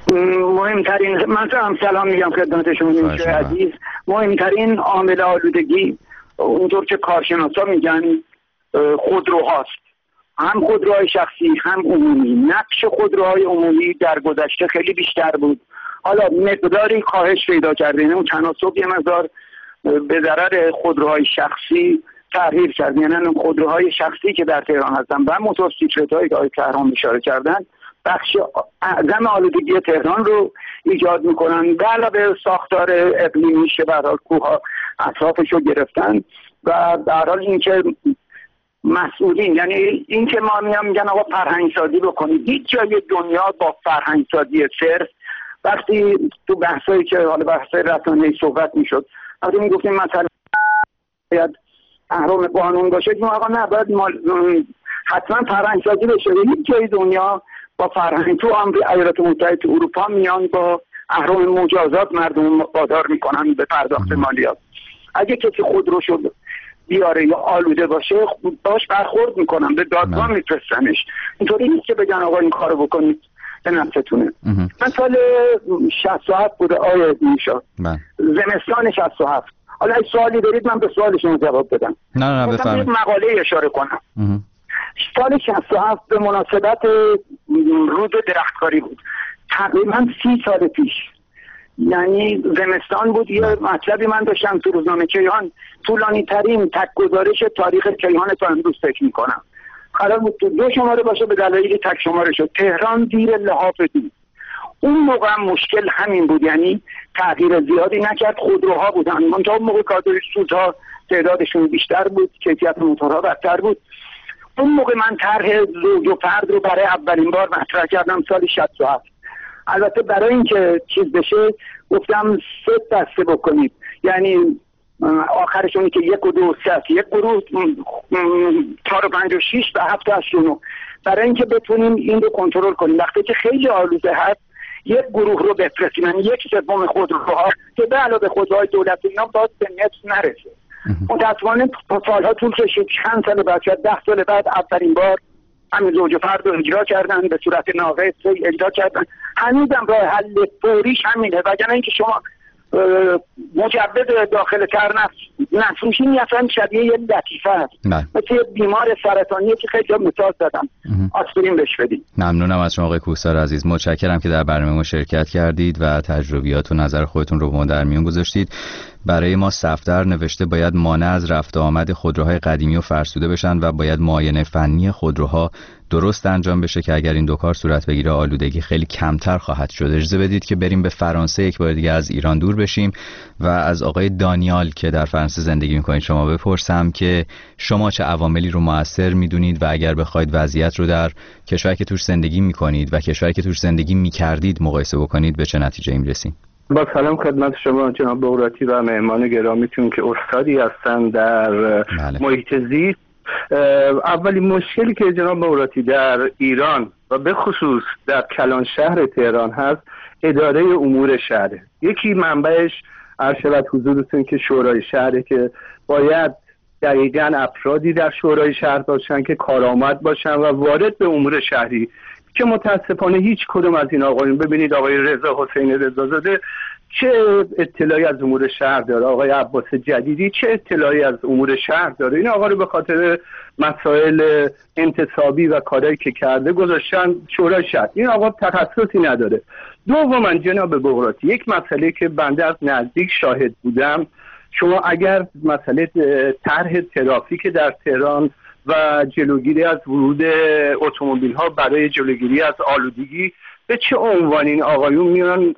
مهمترین، من هم سلام میگم خدمت شما عزیز. مهمترین عامل آلودگی اونطور که کارشناسا میگن خودروهاست، هم خودروهای شخصی هم عمومی. نقش خودروهای عمومی در گذشته خیلی بیشتر بود، حالا مقداری کاهش پیدا کرده، یعنی اون تناسب یه مقدار به ضرر خودروهای شخصی تغییر کرد. یعنی خودروهای شخصی که در تهران هستن و موتورسیکلت‌هایی که آقای کهرام اشاره کردن بخش اعظم آلودگی تهران رو ایجاد میکنن. به علاوه ساختار اقلیمی که به هر حال کوه‌ها اطرافش رو گرفتن و به هر حال اینکه مسئولین، یعنی اینکه ما میان میگن آقا فرهنگ سازی بکنید، هیچ جای دنیا با فرهنگ سازی صرف وقتی تو بحثایی که حالا بحثای رسانه‌ای صحبت میشد، وقتی میگفتیم مثلا باید اهرام قانون باشه، که آقا نه باید مال... حتما فرهنگ سازی بشه. هیچ جای دنیا با فرهنگ، تو آمریکا، ایالات متحده اروپا میان با اهرام مجازات مردم وادار میکنن به پرداخت مالیات. اگه کسی خودرو شد بیاره یا آلوده باشه باش برخورد میکنن، به دادگاه میفرستنش. اینطوری نیست که بگن آقا این کارو بکنید به نفستونه. من سال شصت و هفت بوده آیه میشا، زمستان شصت و هفت. حالا اگه سوالی دارید من به سوال شما جواب بدم. نه نه بفرمایید. مقاله اشاره کنم. اه. سال شصت و هفت به مناسبت رود درختکاری بود، تقریبا سی سال پیش، یعنی زمستان بود. یه مطلبی من داشتم تو روزنامه کیهان، طولانی ترین تک گزارش تاریخ کیهان تا امروز فکر میکنم، قرار بود تو دو شماره باشه، به دلایلی تک شماره شد. تهران زیر لحاف دید. اون موقع هم مشکل همین بود، یعنی تغییر زیادی نکرد، خودروها بودن. منتها اون موقع کادر سوزها تعدادشون بیشتر بود، کیفیت موتورها بدتر بود. اون موقع من طرح زوج و فرد رو برای اولین بار مطرح کردم سال شصت و هفت. البته برای اینکه چیز بشه گفتم سه دسته بکنید، یعنی آخرشونی که یک و دو سه، یک گروه چهار و پنج و شیش و هفت و هشت و نه، برای اینکه بتونیم این رو کنترل کنیم. وقتی که خیلی آلوده هست یک گروه رو بفرستیم، یعنی یک سوم خودروها که به علاوه خودروهای دولتی اینا باز به نصف نرسه. متاسفانه سالها طول کشید، چند سال بعد، شاید ده سال بعد اولین بار همین زوج فرد رو اجرا کردن، به صورت ناقص اجرا کردن. هنوزم راه حل فوریش همینه، وگرنه اینکه شما مجوز داخل تر نفروشین اصلا شبیه یه لطیفه هست، مثل یه بیمار سرطانیه که خیلی مثال زدم آسپرین بهش بدید. ممنونم از شما آقای کوهسار عزیز، متشکرم که در برنامه ما شرکت کردید و تجربیات و نظر خودتون رو با ما در میون گذاشتید. برای ما صفدر نوشته باید مانع از رفت و آمد خودروهای قدیمی و فرسوده بشن و باید معاینه فنی خودروها درست انجام بشه که اگر این دو کار صورت بگیره آلودگی خیلی کمتر خواهد شد. اجازه بدید که بریم به فرانسه، یک بار دیگه از ایران دور بشیم و از آقای دانیال که در فرانسه زندگی میکنید شما بپرسم که شما چه عواملی رو مؤثر میدونید و اگر بخواید وضعیت رو در کشوری که توش زندگی میکنید و کشوری که توش زندگی میکردید مقایسه بکنید به چه نتیجه‌ای میرسید؟ با سلام خدمت شما جناب بغراتی و مهمان گرامیتون که استادی هستن در بله. محیط زیست. اولین مشکلی که جناب بغراتی در ایران و به خصوص در کلان شهر تهران هست اداره امور شهره. یکی منبعش عرض حضورتون که شورای شهره که باید دقیقاً افرادی در شورای شهر باشن که کارآمد باشن و وارد به امور شهری، که متاسفانه هیچ کدوم از این آقایون، ببینید آقای رضا حسین رضازاده چه اطلاعی از امور شهر داره، آقای عباس جدیدی چه اطلاعی از امور شهر داره. این آقا رو به خاطر مسائل انتصابی و کارهایی که کرده گذاشتن شورای شهر. این آقا تخصصی نداره. دوما جناب بغراتی، یک مسئله که بنده از نزدیک شاهد بودم، شما اگر مسئله طرح ترافیک در تهران و جلوگیری از ورود اتومبیل ها برای جلوگیری از آلودگی، به چه عنوان این آقایون میان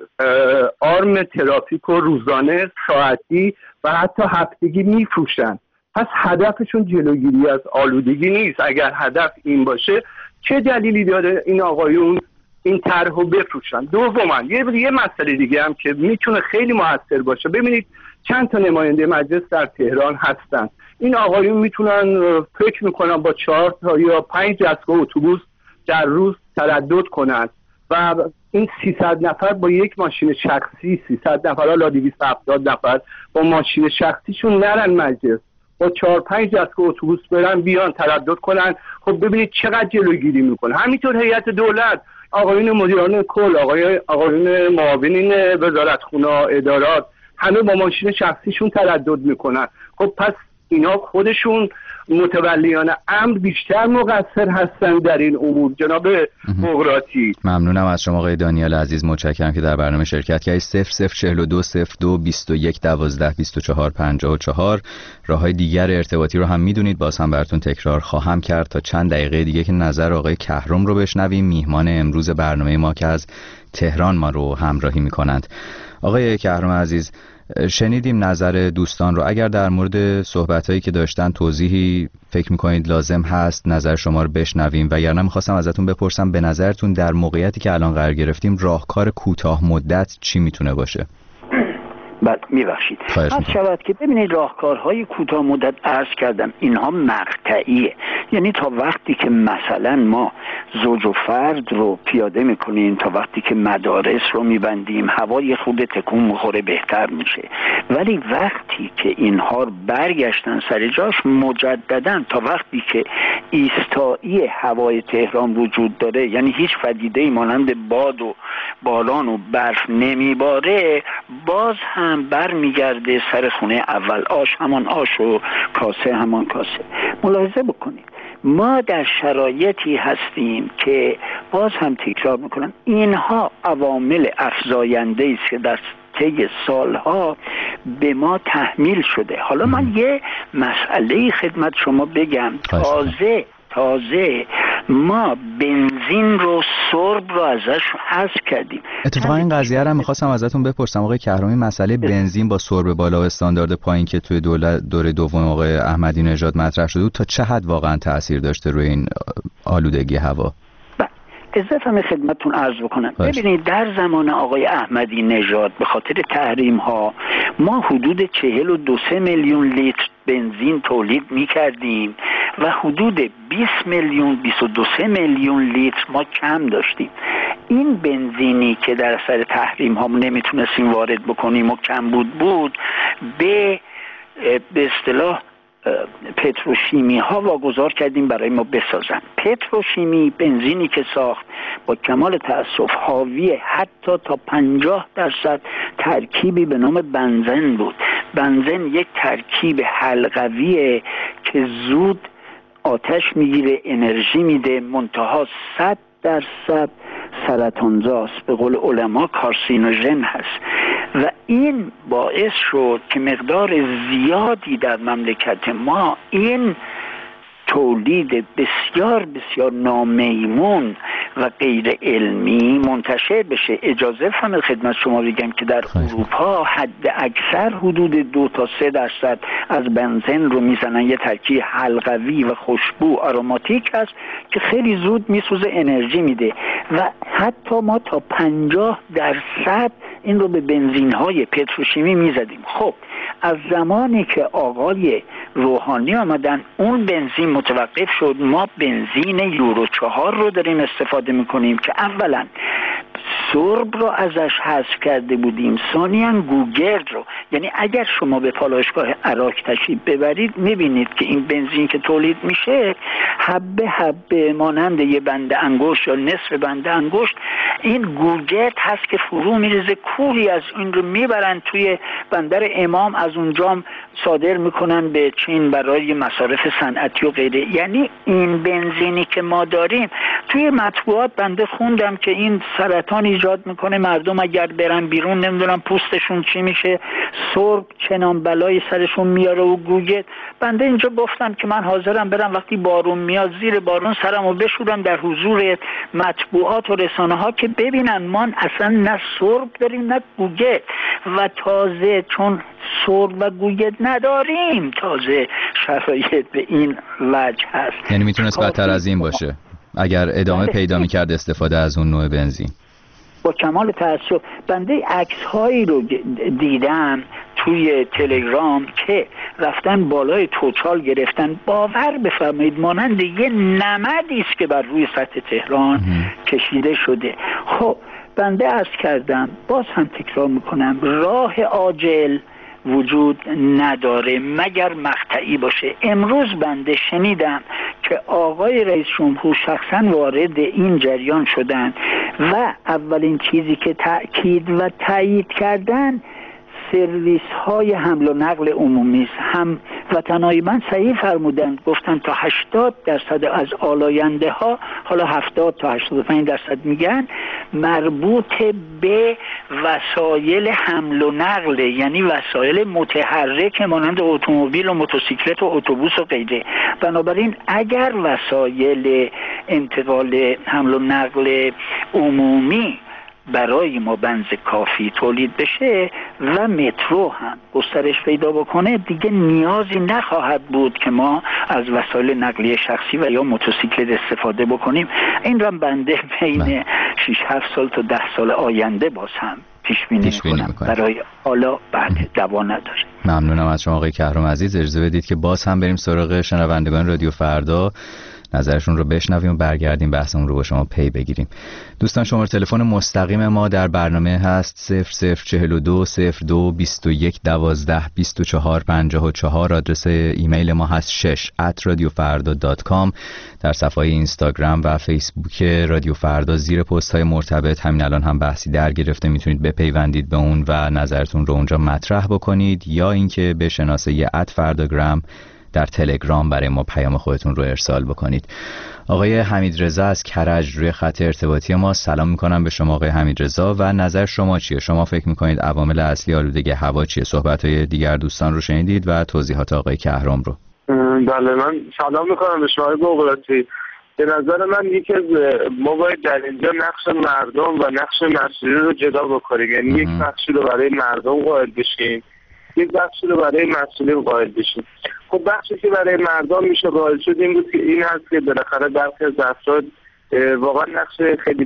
آرم ترافیک رو روزانه، ساعتی و حتی هفتگی میفروشن؟ پس هدفشون جلوگیری از آلودگی نیست. اگر هدف این باشه چه دلیلی داره این آقایون این طرح رو بفروشن؟ دوما یه یه مسئله دیگه هم که میتونه خیلی موثر باشه، ببینید چند تا نماینده مجلس در تهران هستن. این آقایون میتونن فکر میکنن با چهار تا یا پنج دستگاه اتوبوس در روز تردد کنند و این سیصد نفر با یک ماشین شخصی، سیصد نفر حالا دویست و هفتاد نفر با ماشین شخصیشون نرن مجلس، با چهار پنج دستگاه اتوبوس برن بیان تردد کنن. خب ببینید چقدر جلوگیری میکنه. همینطور هیئت دولت، آقایون مدیران کل، آقای آقایون معاونین وزارتخونه، ادارات، همه با ماشین شخصیشون تردد میکنن. خب پس اینا خودشون متولیان امر بیشتر مقصر هستن در این امور. جناب بغراتی، ممنونم از شما آقای دانیال عزیز، متشکرم که در برنامه شرکت کردید. صفر صفر چهل و دو صفر دو بیست و یک دوازده بیست و چهار پنجاه و چهار. راههای دیگر ارتباطی رو هم میدونید، باز هم براتون تکرار خواهم کرد تا چند دقیقه دیگه که نظر آقای کهرم رو بشنویم، میهمان امروز برنامه ما که از تهران ما رو همراهی میکنند. آقای کهرم عزیز، شنیدیم نظر دوستان رو. اگر در مورد صحبت‌هایی که داشتن توضیحی فکر می‌کنید لازم هست نظر شما رو بشنویم، وگرنه می‌خواستم ازتون بپرسم به نظرتون در موقعیتی که الان قرار گرفتیم راهکار کوتاه مدت چی میتونه باشه؟ بله میبخشید. هست شود که ببینید راهکارهای کوتاه مدت عرض کردم اینها مقطعیه، یعنی تا وقتی که مثلا ما زوج و فرد رو پیاده میکنیم، تا وقتی که مدارس رو میبندیم، هوای خود تکون میخوره بهتر میشه، ولی وقتی که اینها برگشتن سر جاش مجددا، تا وقتی که ایستایی هوای تهران وجود داره، یعنی هیچ پدیده‌ای مانند باد و باران و برف نمیباره، باز هم بر میگرده سر خونه اول. آش همان آش و کاسه همان کاسه. ملاحظه بکنید ما در شرایطی هستیم که باز هم تکرار میکنم اینها عوامل افزاینده است که در طی سالها به ما تحمیل شده. حالا من یه مسئله خدمت شما بگم. تازه تازه ما بنزین رو سرب رو ازش حذف کردیم. اتفاقا این قضیه رو می‌خواستم ازتون بپرسم آقای کهرمی، مسئله بنزین با سرب بالا و استاندارد پایین که توی دولت دوره دوم آقای احمدی نژاد مطرح شده تا چه حد واقعا تأثیر داشته روی این آلودگی هوا؟ عزت همه خدمتتون عرض بکنم. ببینید در زمان آقای احمدی نژاد به خاطر تحریم ها ما حدود چهل و دو سه میلیون لیتر بنزین تولید می کردیم و حدود بیست میلیون بیست و دو سه میلیون لیتر ما کم داشتیم. این بنزینی که در اثر تحریم ها نمیتونستیم وارد بکنیم و کم بود بود به به اصطلاح پتروشیمی ها واگذار کردیم برای ما بسازن. پتروشیمی بنزینی که ساخت با کمال تأسف حاوی حتی تا پنجاه درصد ترکیبی به نام بنزن بود. بنزن یک ترکیب حلقویه که زود آتش میگیره، انرژی میده، منتها صد درصد سرطانزاست، به قول علما کارسینوژن هست و این باعث شد که مقدار زیادی در مملکت ما این تولید بسیار بسیار نامیمون و غیر علمی منتشر بشه. اجازه فرمایید خدمت شما بگم که در اروپا حد اکثر حدود دو تا سه درصد از بنزین رو میزنن، یه ترکیب حلقوی و خوشبو آروماتیک هست که خیلی زود میسوزه، انرژی میده و حتی ما تا پنجاه درصد این رو به بنزین های پتروشیمی میزدیم. خب از زمانی که آقای روحانی آمدن اون بنزین متوقف شد. ما بنزین یورو چهار رو داریم استفاده میکنیم که اولا سرب رو ازش حذف کرده بودیم، ثانیاً گوگرد رو. یعنی اگر شما به پالایشگاه عراق تشریف ببرید میبینید که این بنزین که تولید میشه حبه حبه مانند یه بند انگشت یا نصف بند انگشت این گوگرد هست که فرو میریزه. کوری از این رو میبرن توی بندر امام، از اونجا صادر میکنن به چین برای مصارف صنعتی و غیره. یعنی این بنزینی که ما داریم توی مطبوعات بنده خوندم که این سرطان ایجاد میکنه، مردم اگر برن بیرون نمیدونم پوستشون چی میشه، سرب چنان بلای سرشون میاره و گوگرد. بنده اینجا گفتم که من حاضرم برم وقتی بارون میاد زیر بارون سرمو بشورم در حضور مطبوعات و رسانه ها که ببینن ما اصلا نه سرب داریم نه گوگرد و تازه چون سرب و گوگرد نداریم تازه شرایط به این وجه هست. یعنی میتونست بدتر از این باشه اگر ادامه پیدا میکرد استفاده از اون نوع بنزین. با کمال تأسف بنده عکس هایی رو دیدم توی تلگرام که رفتن بالای توچال گرفتن، باور بفرمایید مانند یه نمدی است که بر روی سطح تهران کشیده شده. خب بنده عرض کردم، باز هم تکرار میکنم، راه عاجل وجود نداره مگر مقطعی باشه. امروز بنده شنیدم که آقای رئیس جمهور شخصا وارد این جریان شدن و اولین چیزی که تأکید و تایید کردن سرویس های حمل و نقل عمومی است. هم وطنای من صحیح فرمودند، گفتن تا هشتاد درصد از آلاینده ها، حالا هفتاد تا هشتاد و پنج درصد میگن، مربوط به وسایل حمل و نقل، یعنی وسایل متحرک مانند اتومبیل و موتورسیکلت و اتوبوس و غیره. بنابراین اگر وسایل انتقال حمل و نقل عمومی برای ما بنز کافی تولید بشه و مترو هم گسترش پیدا بکنه، دیگه نیازی نخواهد بود که ما از وسایل نقلیه شخصی و یا موتورسیکلت استفاده بکنیم. این رو بنده بین شش هفت سال تا ده سال آینده باز هم پیش بینی میکنم. برای حالا بعد دوا نداره. ممنونم از شما آقای کهرم عزیز. اجازه بدید که باز هم بریم سراغ شنوندگان رادیو فردا، نظرشون رو بشنویم و برگردیم بحثمون رو با شما پی بگیریم. دوستان شماره تلفن مستقیم ما در برنامه هست صفر صفر چهل و دو صفر دو بیست و یک دوازده بیست و چهار پنجاه و چهار. آدرس ایمیل ما هست شش ات رادیو فردا دات کام. در صفحه اینستاگرام و فیسبوک رادیو فردا زیر پست های مرتبط همین الان هم بحثی در گرفته، میتونید بپیوندید به اون و نظرتون رو اونجا مطرح بکنید، یا اینکه به شناسه ات فرداگرام در تلگرام برای ما پیام خودتون رو ارسال بکنید. آقای حمیدرضا از کرج روی خط ارتباطی ما. سلام میکنم به شما آقای حمیدرضا و نظر شما چیه؟ شما فکر میکنید عوامل اصلی آلودگی هوا چیه؟ صحبت‌های دیگر دوستان رو شنیدید و توضیحات آقای کهرم رو. بله، من سلام میکنم به شما بقراتی. به نظر من یکی از ما باید در اینجا نقش مردم و نقش مسئولی رو جدا بکنیم، یعنی یک بخشی رو برای مردم قائل بشیم، یک بخشی رو برای مسئولین قائل بشیم. خب بخشی که برای مردم میشه قائل شد این بود که این هست که بالاخره برخی از افراد واقعا نقش خیلی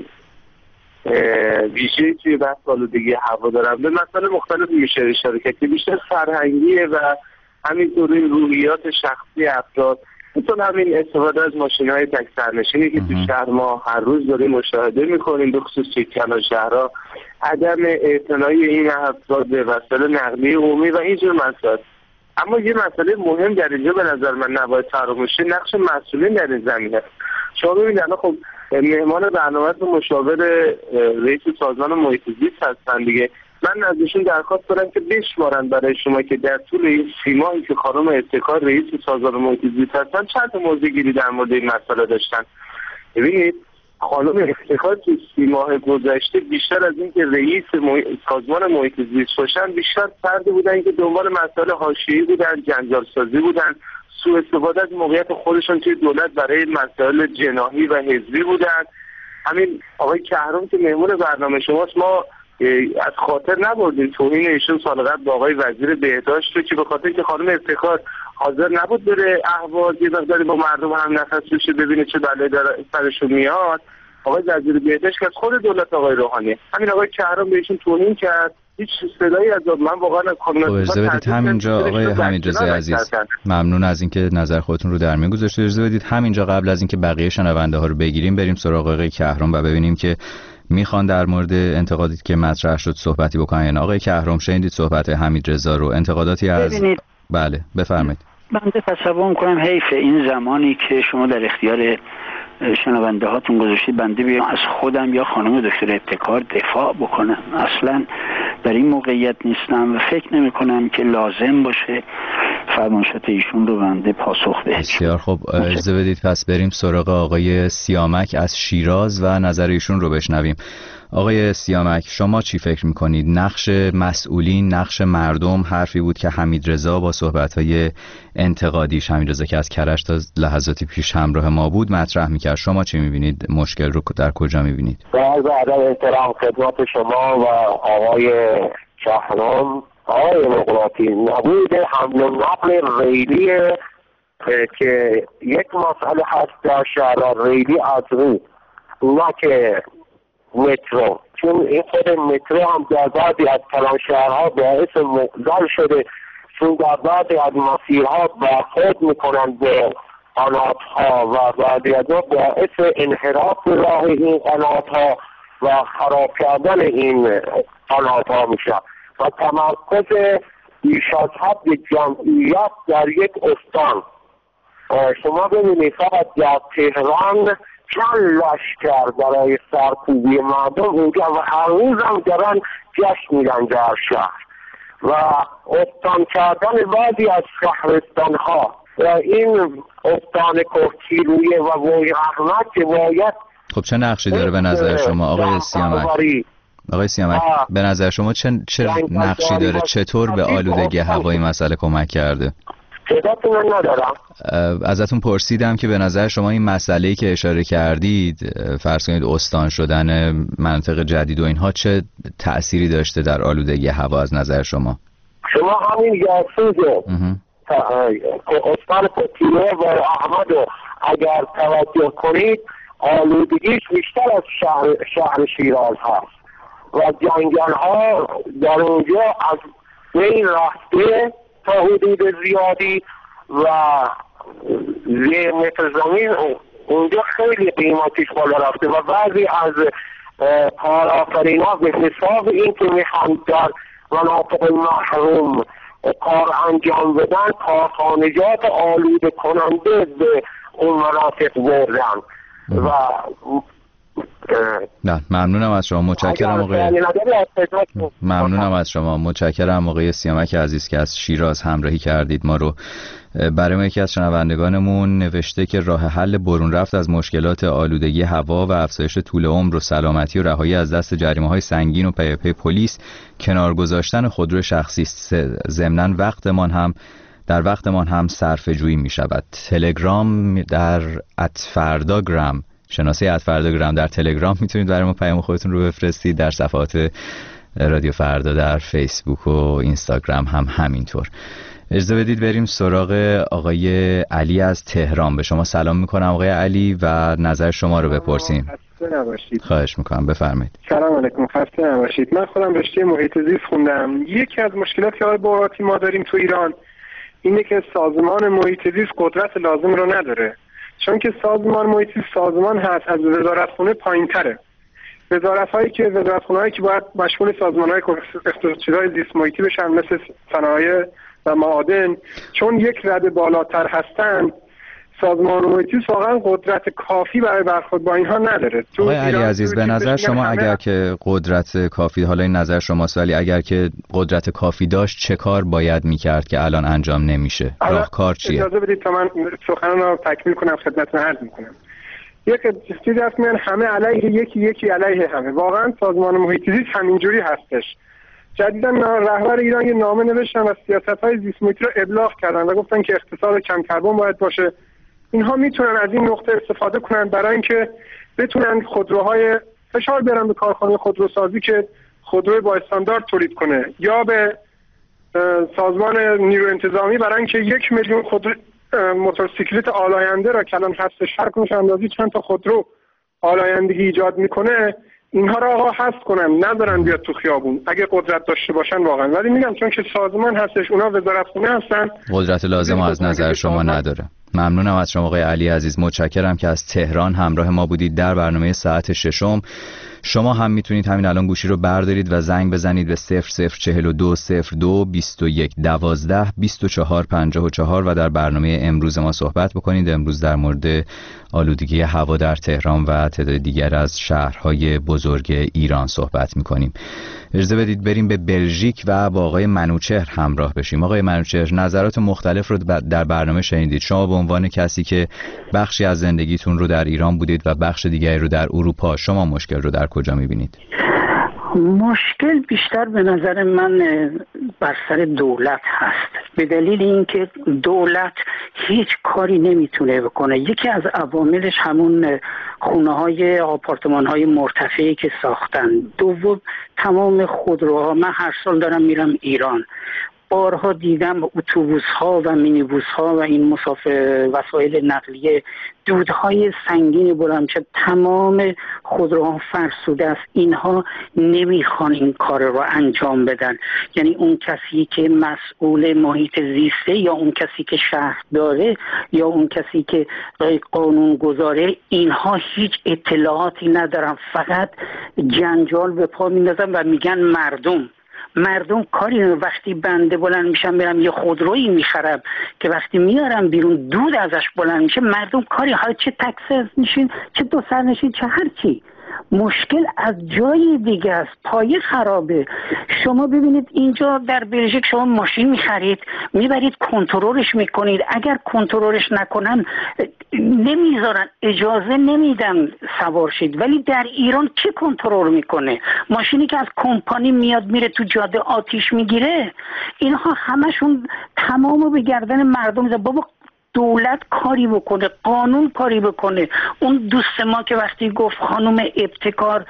ویژه‌ای توی بحث آلودگی هوا دارن. به مسائل مختلف میشه اشاره کرد که بیشتر فرهنگیه و همینطور این روحیات شخصی افراد، مثلا همین استفاده از ماشین‌های تک سرنشینی که تو شهر ما هر روز داریم مشاهده می‌کنیم، به خصوص توی کلان شهرها، عدم اعتنایی این افراد به وسایل نقلیه عمومی و اینجور مسائل. اما یه مسئله مهم در اینجا به نظر من نباید فراموش شه، نقش مسئولین در این زمینه. شما ببینید الان خب مهمان برنامه‌تون مشاور رئیس سازمان محیط زیست هستن دیگه. من ازشون درخواست دارم که بشمارن برای شما که در طول این سی ماهی که خانم اتکار رئیس سازمان محیط زیست هستن چند تا موضوع گیری در مورد این مسئله داشتن. ببینید خانم اتکار تو سی ماه گذشته بیشتر از این که رئیس سازمان محیط زیست باشن، بیشتر فردی بودن که دنبال مسائل حاشیه‌ای بودن، جنجال سازی بودن، سوء استفاده از موقعیت خودشون توی دولت برای مسائل جناحی و حزبی بودن. همین آقای کهرم که مهمون برنامه شماست، ما از خاطر نبردیم توهین ایشون سال قبل با آقای وزیر بهداشت رو که به خاطر که خانم افتخار حاضر نبود بره اهواز یه مقداری با مردم هم نفس بشه ببینه چه بلایی داره سرشون میاد، آقای وزیر بهداشت که از خود دولت آقای روحانی، همین آقای کهرم بهشون توهین کرد، هیچ صدایی از من واقعا اجازه بدید همینجا آقای حمیدرضا عزیز، ممنون از اینکه نظر خودتون رو در میون گذاشتید. اجازه بدید همینجا قبل از اینکه بقیه شنونده ها رو بگیریم بریم سراغ آقای کهرم و ببینیم که میخوان در مورد انتقاداتی که مطرح شد صحبتی بکنن. یعنی آقای کهرم شنیدید صحبت حمیدرضا رو، انتقاداتی از ببینید. بله بفرمایید. بنده تصور میکنم حیف این زمانی که شما در اختیار شنونده هاتون گذاشتید بنده بیام از خودم یا خانم دکتر ابتکار دفاع بکنم. اصلا در این موقعیت نیستم و فکر نمی کنم که لازم باشه فرمایشات ایشون رو بنده پاسخ بدم. بسیار خب، اجازه بدید پس بریم سراغ آقای سیامک از شیراز و نظر ایشون رو بشنویم. آقای سیامک، شما چی فکر میکنید؟ نقش مسئولین، نقش مردم، حرفی بود که حمیدرضا با صحبت‌های انتقادیش، حمیدرضا که از کرج تا لحظاتی پیش همراه ما بود، مطرح میکرد. شما چی میبینید؟ مشکل رو در کجا میبینید؟ با ادب احترام خدمت شما و آقای کهرم، آقای مقراطی، نبود حمل و نقل ریلی که یک مسئله هست در شهر ریلی از رو، نه که مترو، چون این خود مترو هم در بعضی از کلان شهرها باعث معضل شده، چون در بعضی از مسیرها برخورد میکنند به قناتها و بعضی از باعث انحراف راه این قناتها و خراب کردن این قناتها میشه و تمرکز بیش از حد جمعیت در یک استان. شما ببینید فقط در تهران چند لشکر برای سرکوبی مردم اونجا و هر روز هم دارن جشن میدن در شهر و استان کردن بعضی از شهرستان ها و این استان کوهگیلویه و وای احمد که باید. خب چه نقشی داره به نظر شما آقای سیامک؟ آقای سیامک به نظر شما چه, چه نقشی داره؟ چطور به آلودگی هوایی مسئله کمک کرده؟ صداتون ندارم. ازتون پرسیدم که به نظر شما این مسئله‌ای که اشاره کردید، فرض کنید استان شدن مناطق جدید و اینها، چه تأثیری داشته در آلودگی هوا از نظر شما؟ شما همین یاسوجو استان پتیله و احمد رو اگر توجه کنید آلودگیش بیشتر از شهر, شهر شیراز هست و جنگل ها در اونجا از بین رفته تا حدود زیادی و زیر متر زمین اونجا خیلی قیمتیش بالا رفته و بعضی از کارآفرین ها به حساب این که میخوان در مناطق محروم کار انجام بدن کارخانجات آلوده کننده به اون مناطق بردن و نه ممنونم از شما، متشکرم آقای ممنونم از شما متشکرم آقای سیامک عزیز که از شیراز همراهی کردید ما رو. برای ما یکی از شنوندگانمون نوشته که راه حل برون رفت از مشکلات آلودگی هوا و افزایش طول عمر و سلامتی و رهایی از دست جریمه‌های سنگین و پی پی پلیس کنار گذاشتن خودرو شخصی است. ضمناً وقتمان هم در وقتمان هم صرفه‌جویی می‌شود. تلگرام در ات فرداگرام، شناسه ات فرداگرام در تلگرام میتونید برای ما پیام خودتون رو بفرستید. در صفحات رادیو فردا در فیسبوک و اینستاگرام هم همینطور. اجازه بدید بریم سراغ آقای علی از تهران. به شما سلام میکنم آقای علی و نظر شما رو بپرسیم. خسته نباشید. خواهش میکنم بفرمایید. سلام علیکم، خسته نباشید. من خودم رشته محیط زیست خوندم. یکی از مشکلاتی که باهاتی ما داریم تو ایران اینه که سازمان محیط زیست قدرت لازم رو نداره، چون که سازمان محیط زیست سازمان هست از وزارتخونه پایین‌تره. وزارت‌هایی که وزارتخونه‌هایی که باید مشمول سازمان‌های اقتصادی زیست محیطی بشن مثل صنایع و معادن، چون یک رده بالاتر هستند سازمان محیط زیست واقعا قدرت کافی برای برخورد با اینها نداره. آقای علی عزیز به نظر شما اگر که قدرت کافی، حالا این نظر شماست، ولی اگر که قدرت کافی داشت چه کار باید میکرد که الان انجام نمیشه؟ راهکار چیه؟ اجازه بدید تا من سخنان رو تکمیل کنم خدمتتون عرض میکنم. یک چیزی هست میگن همه علیه یکی یکی علیه همه. واقعا سازمان محیط زیست همینجوری هستش. جدیدا رهبر ایران یه نامه نوشتن و سیاست‌های زیست محیطی رو ابلاغ کردن و گفتن که اقتصاد کم کربن باید باشه. اینها میتونن از این نقطه استفاده کنن برای اینکه بتونن خودروهای فشار بیارن به کارخانه خودروسازی که خودرو با استاندارد تولید کنه، یا به سازمان نیروی انتظامی برای اینکه یک میلیون خودرو موتورسیکلت آلاینده را که الان هستش هر کنش اندازی چند تا خودرو آلایندگی ایجاد میکنه، اینها را آقا حذف کنن، نذارن بیاد تو خیابون اگه قدرت داشته باشن واقعا. ولی میگم چون که سازمان هستش، اونا وزارتخونه هستن، قدرت لازم از نظر شما نداره. ممنونم از شما آقای علی عزیز، متشکرم که از تهران همراه ما بودید در برنامه ساعت ششم. شما هم میتونید همین الان گوشی رو بردارید و زنگ بزنید به صفر صفر چهل و دو صفر دو بیست و یک دوازده بیست و چهار پنجاه و چهار و در برنامه امروز ما صحبت بکنید. امروز در مورد آلودگی هوا در تهران و تعداد دیگر از شهرهای بزرگ ایران صحبت میکنیم. اجازه بدید بریم به بلژیک و با آقای منوچهر همراه بشیم. آقای منوچهر، نظرات مختلف رو در برنامه شنیدید. شما به عنوان کسی که بخشی از زندگیتون رو در ایران بودید و بخش دیگری رو در اروپا، شما مشکل رو در کجا میبینید؟ مشکل بیشتر به نظر من بر سر دولت هست، به دلیل اینکه دولت هیچ کاری نمیتونه بکنه. یکی از عواملش همون خونه های آپارتمان های مرتفعی که ساختن. دوم تمام خودروها، من هر سال دارم میرم ایران، بارها دیدم اتوبوس ها و مینیبوس ها و این مسافر وسایل نقلیه دودهای سنگینی بلند که تمام خودروها فرسوده است. اینها نمیخوان این کار رو انجام بدن. یعنی اون کسی که مسئول محیط زیسته یا اون کسی که شهر داره یا اون کسی که قانون گذاره، اینها هیچ اطلاعاتی ندارن، فقط جنجال به پا میندازن و میگن مردم مردم کاری. وقتی بنده بلند میشم برم یه خودرویی میخرم که وقتی میارم بیرون دود ازش بلند میشه، مردم کاری، حالا چه تاکسی نشین، چه دو سر نشین، چه هر چی، مشکل از جای دیگه است، پایه خرابه. شما ببینید اینجا در بلژیک شما ماشین میخرید میبرید کنترلش میکنید، اگر کنترلش نکنن نمیذارن، اجازه نمیدن سوار شید. ولی در ایران کی کنترل میکنه؟ ماشینی که از کمپانی میاد میره تو جاده آتیش میگیره، اینها همشون تمامو به گردن مردم میذاره. بابا دولت کاری بکنه، قانون کاری بکنه. اون دوست ما که وقتی گفت خانم ابتکار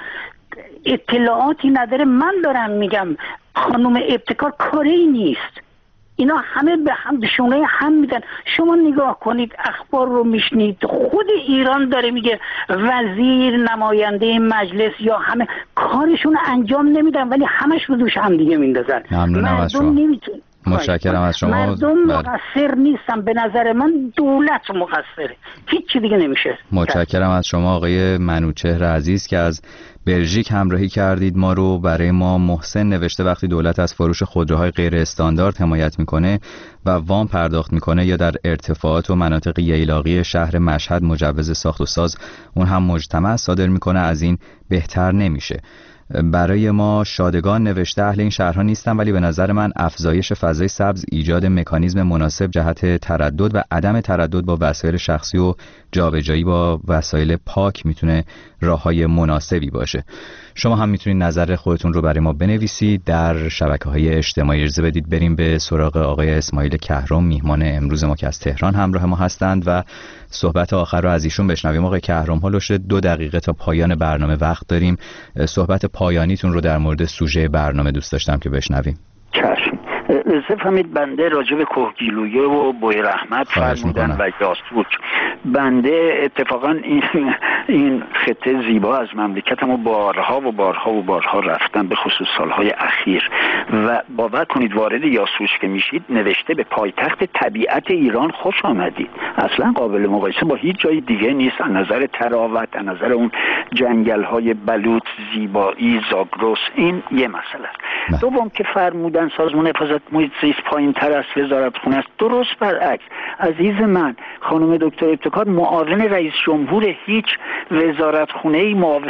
اطلاعاتی نداره، من دارم میگم خانم ابتکار کاری نیست، اینا همه به هم به شونه هم میدن. شما نگاه کنید اخبار رو میشنید، خود ایران داره میگه وزیر، نماینده مجلس یا همه کارشون انجام نمیدن ولی همش رو دوش هم دیگه میندازن. ممنونم از شما. نمیتون متشکرم از شما. مردم مقصر نیستن، به نظر من دولت مقصره، هیچ دیگه نمیشه. متشکرم از شما آقای منوچهر عزیز که از بلژیک همراهی کردید ما رو. برای ما محسن نوشته وقتی دولت از فروش خودروهای غیر استاندارد حمایت میکنه و وام پرداخت میکنه یا در ارتفاعات و مناطق ییلاقی شهر مشهد مجوز ساخت و ساز اون هم مجتمع صادر میکنه، از این بهتر نمیشه. برای ما شادگان نوشته اهل این شهرها نیستم ولی به نظر من افزایش فضای سبز، ایجاد مکانیزم مناسب جهت تردد و عدم تردد با وسایل شخصی و جابجایی با وسایل پاک میتونه راههای مناسبی باشه. شما هم میتونید نظر خودتون رو برای ما بنویسید در شبکه‌های اجتماعی. اجازه بدید بریم به سراغ آقای اسماعیل کهرم، میهمان امروز ما که از تهران همراه ما هستند و صحبت آخر رو از ایشون بشنویم. آقای کهرم، هولوش دو دقیقه تا پایان برنامه وقت داریم. صحبت پایانیتون رو در مورد سوژه برنامه دوست داشتم که بشنویم. چشم. لذت فهمید بنده راجع به کوهگیلویه و بوی رحمت فرمودن و یاسوج. بنده اتفاقا این این خطه زیبا از مملکتم و بارها و بارها و بارها رفتم، به خصوص سالهای اخیر، و باور کنید وارد یاسوج که میشید نوشته به پایتخت طبیعت ایران خوش آمدید. اصلا قابل مقایسه با هیچ جای دیگه نیست از نظر تراوت، از نظر اون جنگل های بلوط، زیبایی، زاگرس. این یه مسئله است. دوم که فرمودن سازمان حفاظت محیط زیست پایین تر از وزارتخونه است، درست برعکس. عزیز من، خانم دکتر ابتکار معاون رئیس جمهور هیچ وزارتخونه‌ای معاون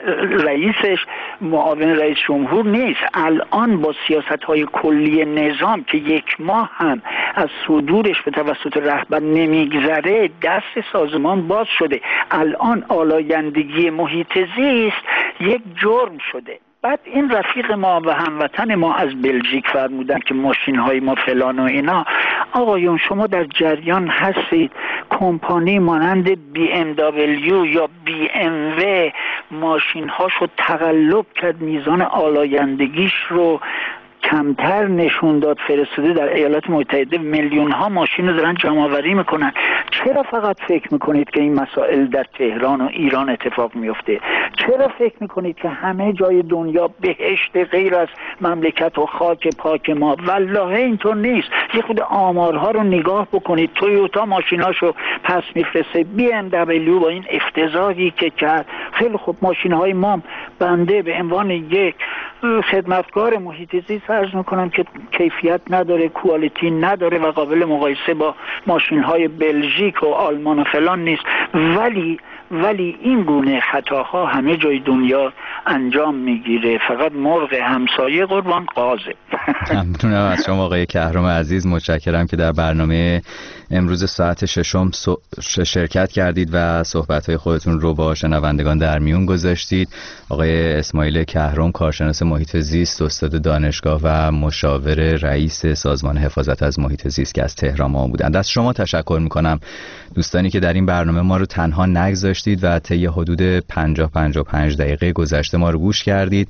رئیسش معاون رئیس جمهور نیست. الان با سیاست‌های کلی نظام که یک ماه هم از صدورش به توسط رهبر نمیگذره، دست سازمان باز شده. الان آلایندگی محیط زیست یک جرم شده. بعد این رفیق ما و هموطن ما از بلژیک فرمودن که ماشین های ما فلان و اینا. آقایون شما در جریان هستید کمپانی مانند بی ام دبلیو یا بی ام و ماشین هاشو تقلب کرد، میزان آلایندگیش رو کمتر نشون داد، فرستاده در ایالات متحده میلیون ها ماشین رو دارن جمع آوری میکنن. چرا فقط فکر میکنید که این مسائل در تهران و ایران اتفاق میفته؟ چرا فکر میکنید که همه جای دنیا بهشت غیر از مملکت و خاک پاک ما؟ والله اینطور نیست. یه خود آمارها رو نگاه بکنید. تویوتا ماشیناشو پس میفرسته، بی ام دبلیو با این افتضاحی که کرد. خیلی خوب ماشین های ما، بنده به عنوان یک خدمتکار محیط زیست عرض میکنم که کیفیت نداره، کوالیتی نداره و قابل مقایسه با ماشین های بلژیک و آلمان و فلان نیست. ولی ولی این گونه خطاها همه جای دنیا انجام میگیره، فقط مرغ همسایه قربان قازه. ممنونم از شما آقای کهرم عزیز. متشکرم که در برنامه امروز ساعت ششم شرکت کردید و صحبت‌های خودتون رو با شنوندگان در میون گذاشتید. آقای اسماعیل کهرم، کارشناس محیط زیست، استاد دانشگاه و مشاور رئیس سازمان حفاظت از محیط زیست که از تهران ما بودند. از شما تشکر میکنم دوستانی که در این برنامه ما رو تنها نگذاشتید و طی حدود پنجاه پنجاه و پنج دقیقه گذشته ما رو گوش کردید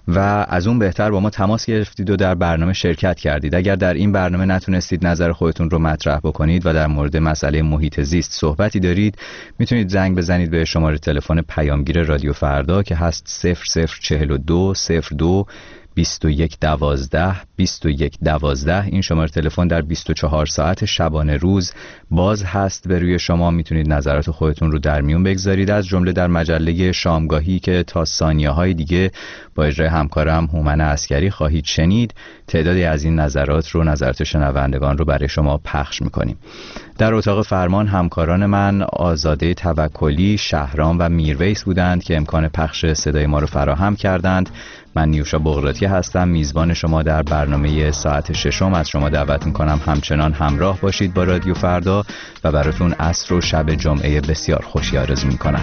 و از اون بهتر با ما تماس گرفتید و در برنامه شرکت کردید. اگر در این برنامه نتونستید نظر خودتون رو مطرح بکنید و در مورد مسئله محیط زیست صحبتی دارید، میتونید زنگ بزنید به شماره تلفن پیامگیر رادیو فردا که هست صفر صفر چهل و دو صفر دو بیست و یک دوازده بیست و یک دوازده. این شماره تلفن در بیست و چهار ساعت شبانه روز باز هست به روی شما. میتونید نظرات خودتون رو در میون بگذارید، از جمله در مجله شامگاهی که تا ثانیه های دیگه با اجرای همکارم هومن عسکری خواهید شنید. تعدادی از این نظرات رو، نظرات شنوندگان رو برای شما پخش میکنیم. در اتاق فرمان همکاران من آزاده توکلی، شهرام و میرویس بودند که امکان پخش صدای ما رو فراهم کردند. من نیوشا بغراتی هستم، میزبان شما در برنامه ساعت ششم. از شما دعوت میکنم همچنان همراه باشید با رادیو فردا و براتون عصر و شب جمعه بسیار خوشی آرزو میکنم.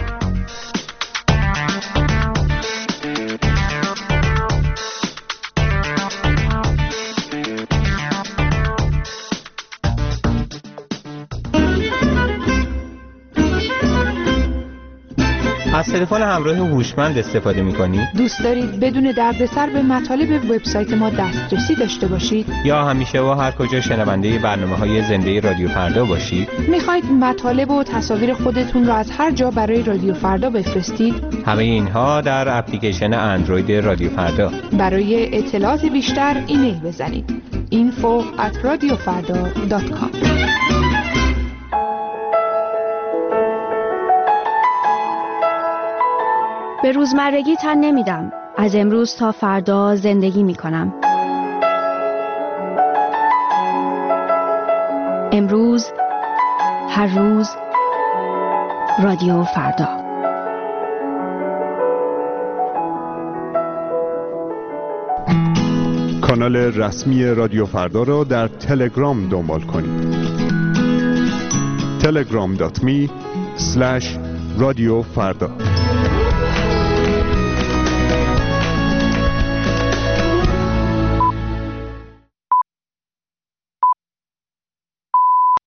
از تلفن همراه هوشمند استفاده می‌کنید؟ دوست دارید بدون دردسر به مطالب وبسایت ما دسترسی داشته باشید؟ یا همیشه و هر کجا شنونده برنامه‌های زنده رادیو فردا باشید؟ می‌خواید مطالب و تصاویر خودتون را از هر جا برای رادیو فردا بفرستید؟ همه اینها در اپلیکیشن اندروید رادیو فردا. برای اطلاعات بیشتر ایمیل بزنید info at radiofarda dot com. به روزمرگی تن نمیدم. از امروز تا فردا زندگی میکنم. امروز، هر روز، رادیو فردا. کانال رسمی رادیو فردا را در تلگرام دنبال کنید. تلگرام دات می اسلش رادیو فردا.